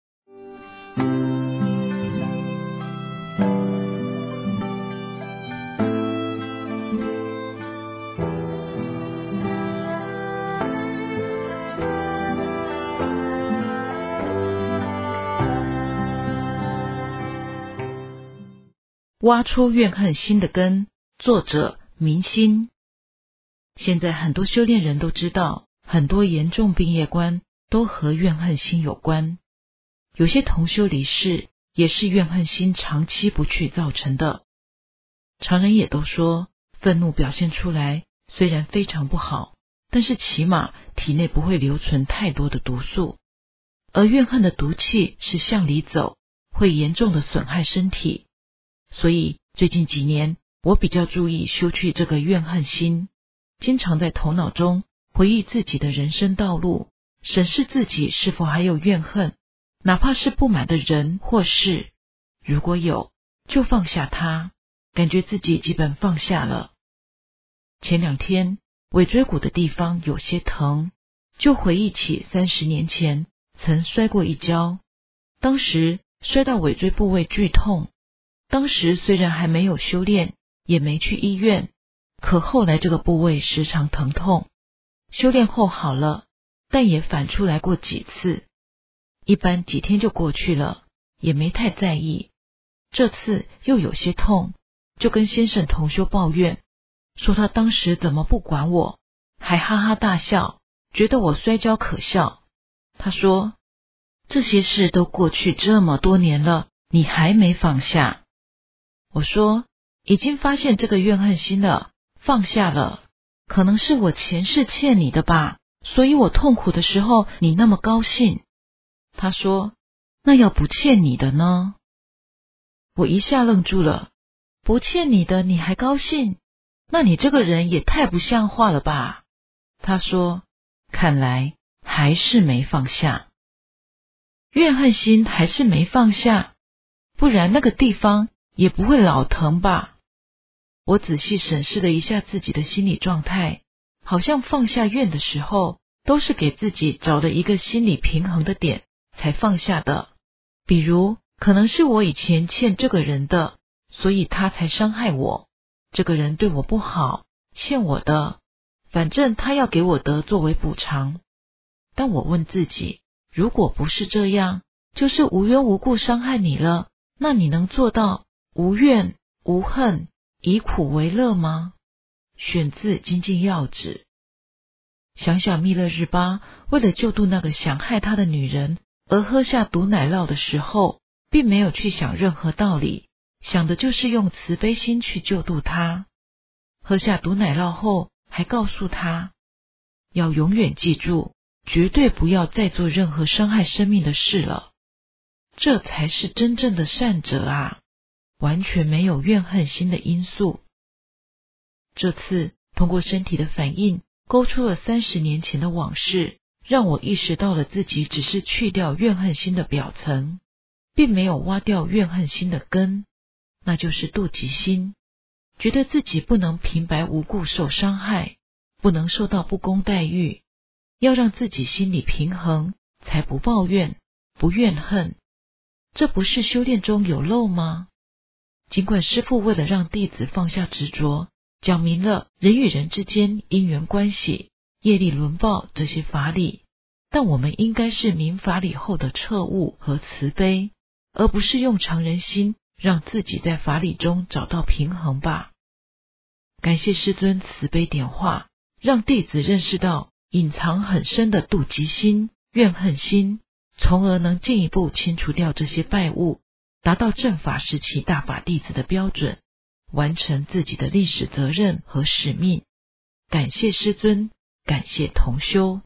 Speaker 5: 挖出怨恨心的根，作者明心。现在很多修炼人都知道，很多严重病业观都和怨恨心有关。有些同修离世，也是怨恨心长期不去造成的。常人也都说，愤怒表现出来虽然非常不好，但是起码体内不会留存太多的毒素。而怨恨的毒气是向里走，会严重的损害身体。所以最近几年，我比较注意修去这个怨恨心，经常在头脑中回忆自己的人生道路，审视自己是否还有怨恨，哪怕是不满的人或事，如果有，就放下它，感觉自己基本放下了。前两天尾椎骨的地方有些疼，就回忆起三十年前曾摔过一跤，当时摔到尾椎部位剧痛。当时虽然还没有修炼，也没去医院，可后来这个部位时常疼痛，修炼后好了，但也反出来过几次，一般几天就过去了，也没太在意。这次又有些痛，就跟先生同修抱怨，说他当时怎么不管我，还哈哈大笑，觉得我摔跤可笑。他说，这些事都过去这么多年了，你还没放下。我说，已经发现这个怨恨心了，放下了，可能是我前世欠你的吧，所以我痛苦的时候你那么高兴。他说，那要不欠你的呢？我一下愣住了，不欠你的你还高兴？那你这个人也太不像话了吧。他说，看来还是没放下，怨恨心还是没放下，不然那个地方也不会老疼吧。我仔细审视了一下自己的心理状态，好像放下怨的时候，都是给自己找了一个心理平衡的点才放下的。比如，可能是我以前欠这个人的，所以他才伤害我。这个人对我不好，欠我的，反正他要给我的作为补偿。但我问自己，如果不是这样，就是无缘无故伤害你了，那你能做到无怨无恨，以苦为乐吗？选自精进要旨。想想密勒日巴为了救度那个想害他的女人而喝下毒奶酪的时候，并没有去想任何道理，想的就是用慈悲心去救度他。喝下毒奶酪后，还告诉他，要永远记住，绝对不要再做任何伤害生命的事了。这才是真正的善者啊，完全没有怨恨心的因素。这次通过身体的反应，勾出了三十年前的往事，让我意识到了自己只是去掉怨恨心的表层，并没有挖掉怨恨心的根，那就是妒忌心，觉得自己不能平白无故受伤害，不能受到不公待遇，要让自己心理平衡，才不抱怨，不怨恨。这不是修炼中有漏吗？尽管师父为了让弟子放下执着，讲明了人与人之间因缘关系、业力轮报这些法理，但我们应该是明法理后的彻悟和慈悲，而不是用常人心让自己在法理中找到平衡吧。感谢师尊慈悲点化，让弟子认识到隐藏很深的妒忌心、怨恨心，从而能进一步清除掉这些败物， 达到正法时期大法弟子的标准，完成自己的历史责任和使命。感谢师尊，感谢同修。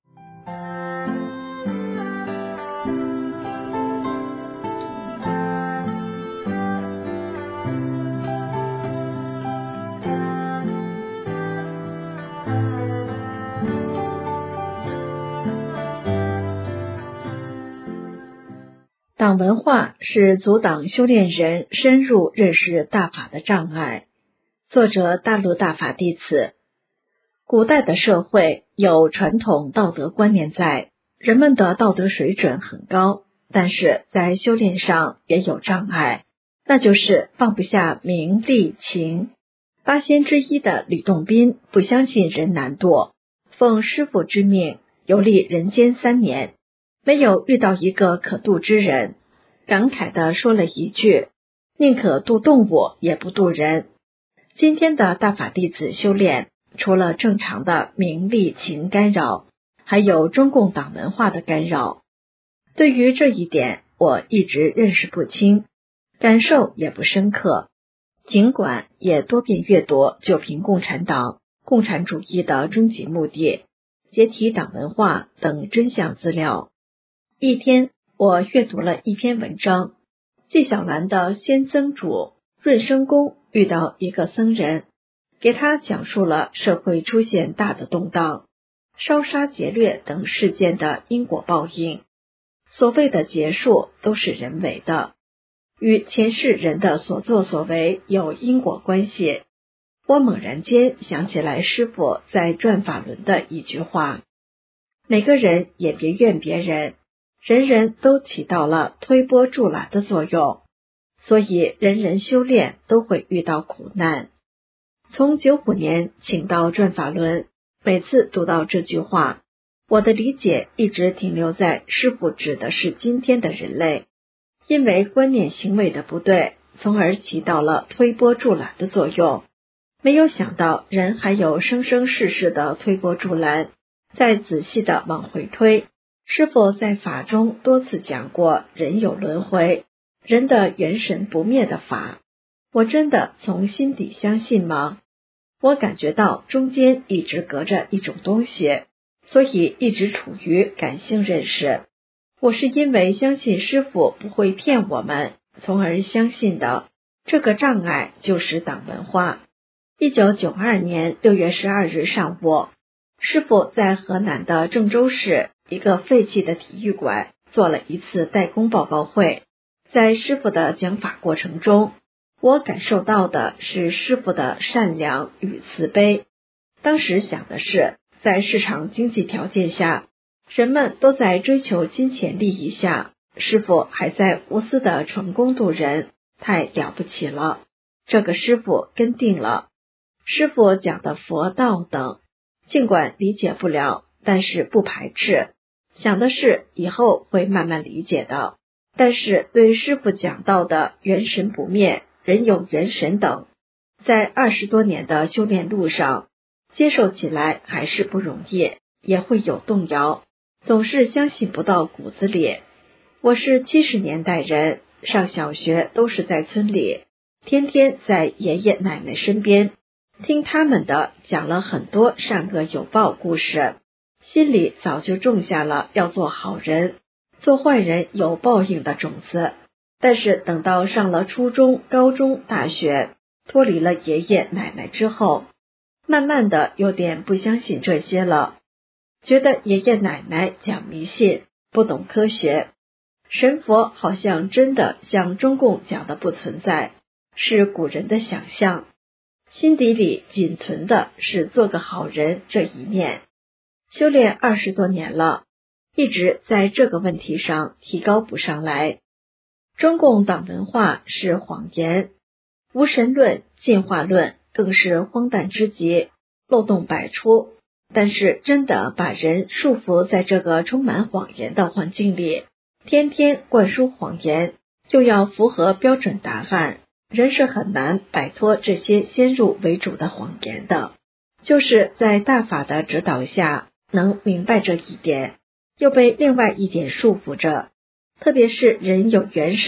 Speaker 2: 党文化是阻挡修炼人深入认识大法的障碍。作者大陆大法弟子。古代的社会有传统道德观念在，人们的道德水准很高，但是在修炼上也有障碍，那就是放不下名利情。八仙之一的吕洞宾不相信人难堕，奉师父之命游历人间三年，没有遇到一个可度之人，感慨地说了一句：宁可度动物也不度人。今天的大法弟子修炼，除了正常的名利情干扰，还有中共党文化的干扰。对于这一点，我一直认识不清，感受也不深刻，尽管也多遍阅读《旧评共产党、共产主义的终极目的、解体党文化》等真相资料。一天，我阅读了一篇文章，纪晓岚的先僧主润生公遇到一个僧人，给他讲述了社会出现大的动荡、烧杀劫掠等事件的因果报应。所谓的劫数都是人为的，与前世人的所作所为有因果关系。我猛然间想起来师父在转法轮的一句话：每个人也别怨别人，人人都起到了推波助澜的作用，所以人人修炼都会遇到苦难。从九五年请到转法轮，每次读到这句话，我的理解一直停留在师父指的是今天的人类，因为观念行为的不对，从而起到了推波助澜的作用。没有想到人还有生生世世的推波助澜。再仔细的往回推，师父在法中多次讲过人有轮回，人的元神不灭的法。我真的从心底相信吗？我感觉到中间一直隔着一种东西，所以一直处于感性认识。我是因为相信师父不会骗我们，从而相信的。这个障碍就是党文化。一九九二年六月十二日上午，师父在河南的郑州市一个废弃的体育馆做了一次代工报告会。在师父的讲法过程中，我感受到的是师父的善良与慈悲。当时想的是，在市场经济条件下，人们都在追求金钱利益下，师父还在无私的成功度人，太了不起了。这个师父跟定了。师父讲的佛道等，尽管理解不了，但是不排斥，想的是以后会慢慢理解的。但是对师父讲到的元神不灭、人有元神等，在二十多年的修炼路上，接受起来还是不容易，也会有动摇，总是相信不到骨子里。我是七十年代人，上小学都是在村里，天天在爷爷奶奶身边，听他们的讲了很多善恶有报故事，心里早就种下了要做好人、做坏人有报应的种子。但是等到上了初中、高中、大学，脱离了爷爷奶奶之后，慢慢的有点不相信这些了，觉得爷爷奶奶讲迷信，不懂科学，神佛好像真的像中共讲的不存在，是古人的想象，心底里仅存的是做个好人这一念。修炼二十多年了，一直在这个问题上提高不上来。中共党文化是谎言，无神论、进化论更是荒诞之极，漏洞百出。但是真的把人束缚在这个充满谎言的环境里，天天灌输谎言，又要符合标准答案，人是很难摆脱这些先入为主的谎言的。就是在大法的指导下，能明白这一点，又被另外一点束缚着。特别是人有元神，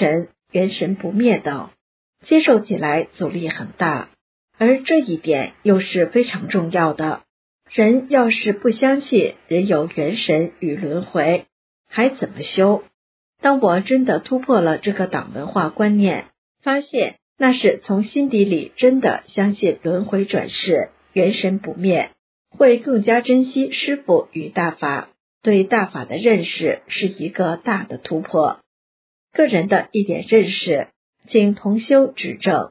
Speaker 1: 元神不灭的，接受起来阻力很大，而这一点又是非常重要的。人要是不相信人有元神与轮回，还怎么修？当我真的突破了这个党文化观念，发现那是从心底里真的相信轮回转世，元神不灭，会更加珍惜师父与大法，对大法的认识是一个大的突破。个人的一点认识，请同修指正。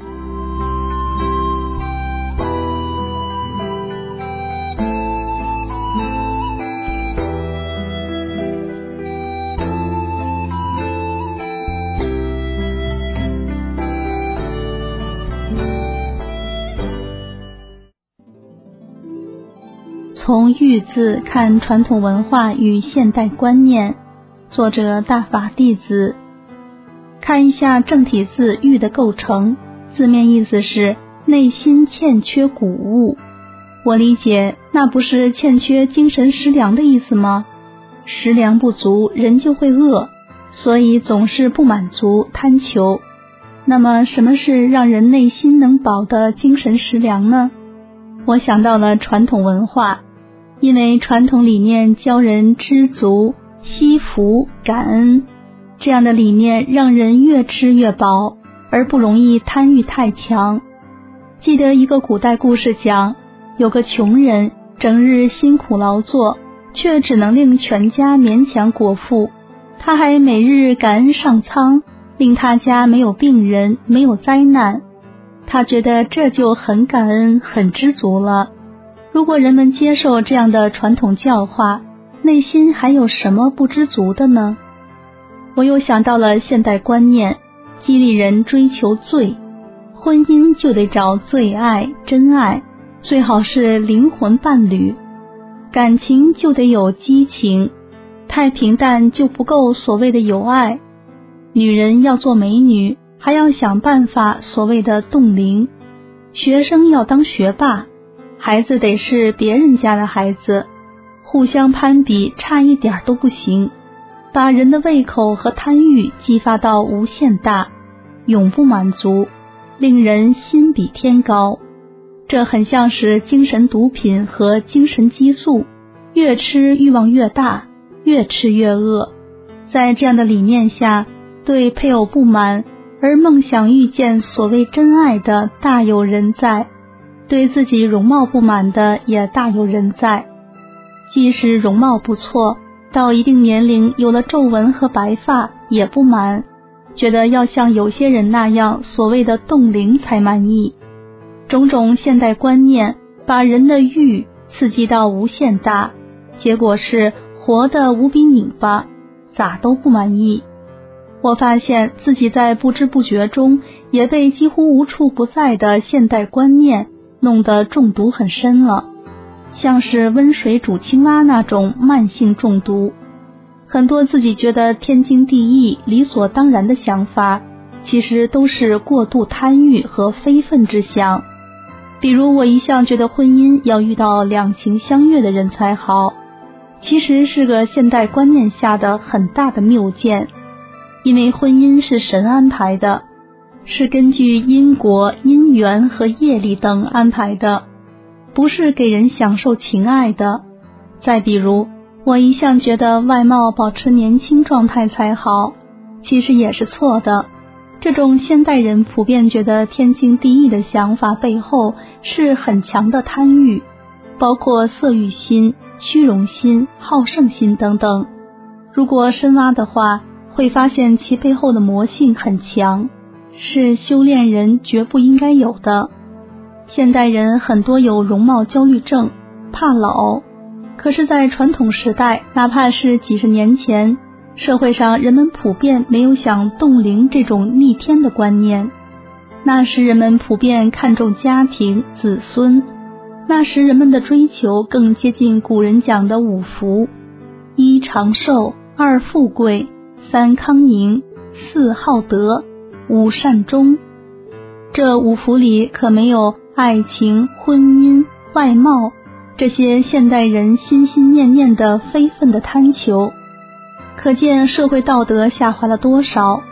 Speaker 10: 从玉字看传统文化与现代观念，作者大法弟子。看一下正体字玉的构成，字面意思是内心欠缺谷物。我理解那不是欠缺精神食粮的意思吗？食粮不足，人就会饿，所以总是不满足，贪求。那么什么是让人内心能饱的精神食粮呢？我想到了传统文化，因为传统理念教人知足、惜福、感恩，这样的理念让人越吃越饱，而不容易贪欲太强。记得一个古代故事讲，有个穷人整日辛苦劳作，却只能令全家勉强果腹，他还每日感恩上苍，令他家没有病人，没有灾难。他觉得这就很感恩，很知足了。如果人们接受这样的传统教化，内心还有什么不知足的呢？我又想到了现代观念，激励人追求最，婚姻就得找最爱、真爱，最好是灵魂伴侣，感情就得有激情，太平淡就不够所谓的有爱。女人要做美女，还要想办法所谓的冻龄，学生要当学霸，孩子得是别人家的孩子，互相攀比差一点都不行，把人的胃口和贪欲激发到无限大，永不满足，令人心比天高。这很像是精神毒品和精神激素，越吃欲望越大，越吃越饿。在这样的理念下，对配偶不满而梦想遇见所谓真爱的大有人在，对自己容貌不满的也大有人在。即使容貌不错，到一定年龄有了皱纹和白发也不满，觉得要像有些人那样所谓的冻龄才满意。种种现代观念把人的欲刺激到无限大，结果是活得无比拧巴，咋都不满意。我发现自己在不知不觉中也被几乎无处不在的现代观念弄得中毒很深了，像是温水煮青蛙那种慢性中毒。很多自己觉得天经地义、理所当然的想法，其实都是过度贪欲和非分之想。比如我一向觉得婚姻要遇到两情相悦的人才好，其实是个现代观念下的很大的谬见。因为婚姻是神安排的，是根据因果、因缘和业力等安排的，不是给人享受情爱的。再比如，我一向觉得外貌保持年轻状态才好，其实也是错的。这种现代人普遍觉得天经地义的想法背后是很强的贪欲，包括色欲心、虚荣心、好胜心等等。如果深挖的话，会发现其背后的魔性很强，是修炼人绝不应该有的。现代人很多有容貌焦虑症，怕老，可是在传统时代，哪怕是几十年前，社会上人们普遍没有想冻龄这种逆天的观念。那时人们普遍看重家庭、子孙，那时人们的追求更接近古人讲的五福：一长寿，二富贵，三康宁，四好德，五善终。这五福里可没有爱情、婚姻、外貌这些现代人心心念念的非分的贪求。可见社会道德下滑了多少。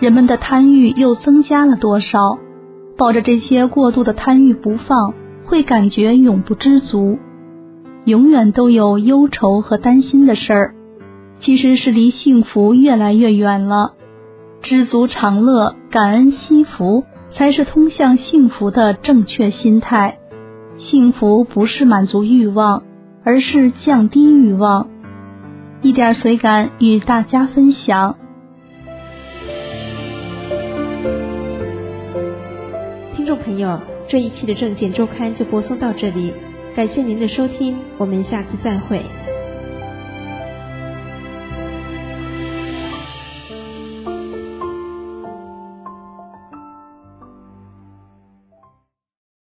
Speaker 10: 人们的贪欲又增加了多少？抱着这些过度的贪欲不放，会感觉永不知足，永远都有忧愁和担心的事儿，其实是离幸福越来越远了。知足常乐，感恩惜福，才是通向幸福的正确心态。幸福不是满足欲望，而是降低欲望。一点随感与大家分享。
Speaker 1: 听众朋友，这一期的证件周刊就播送到这里，感谢您的收听，我们下次再会。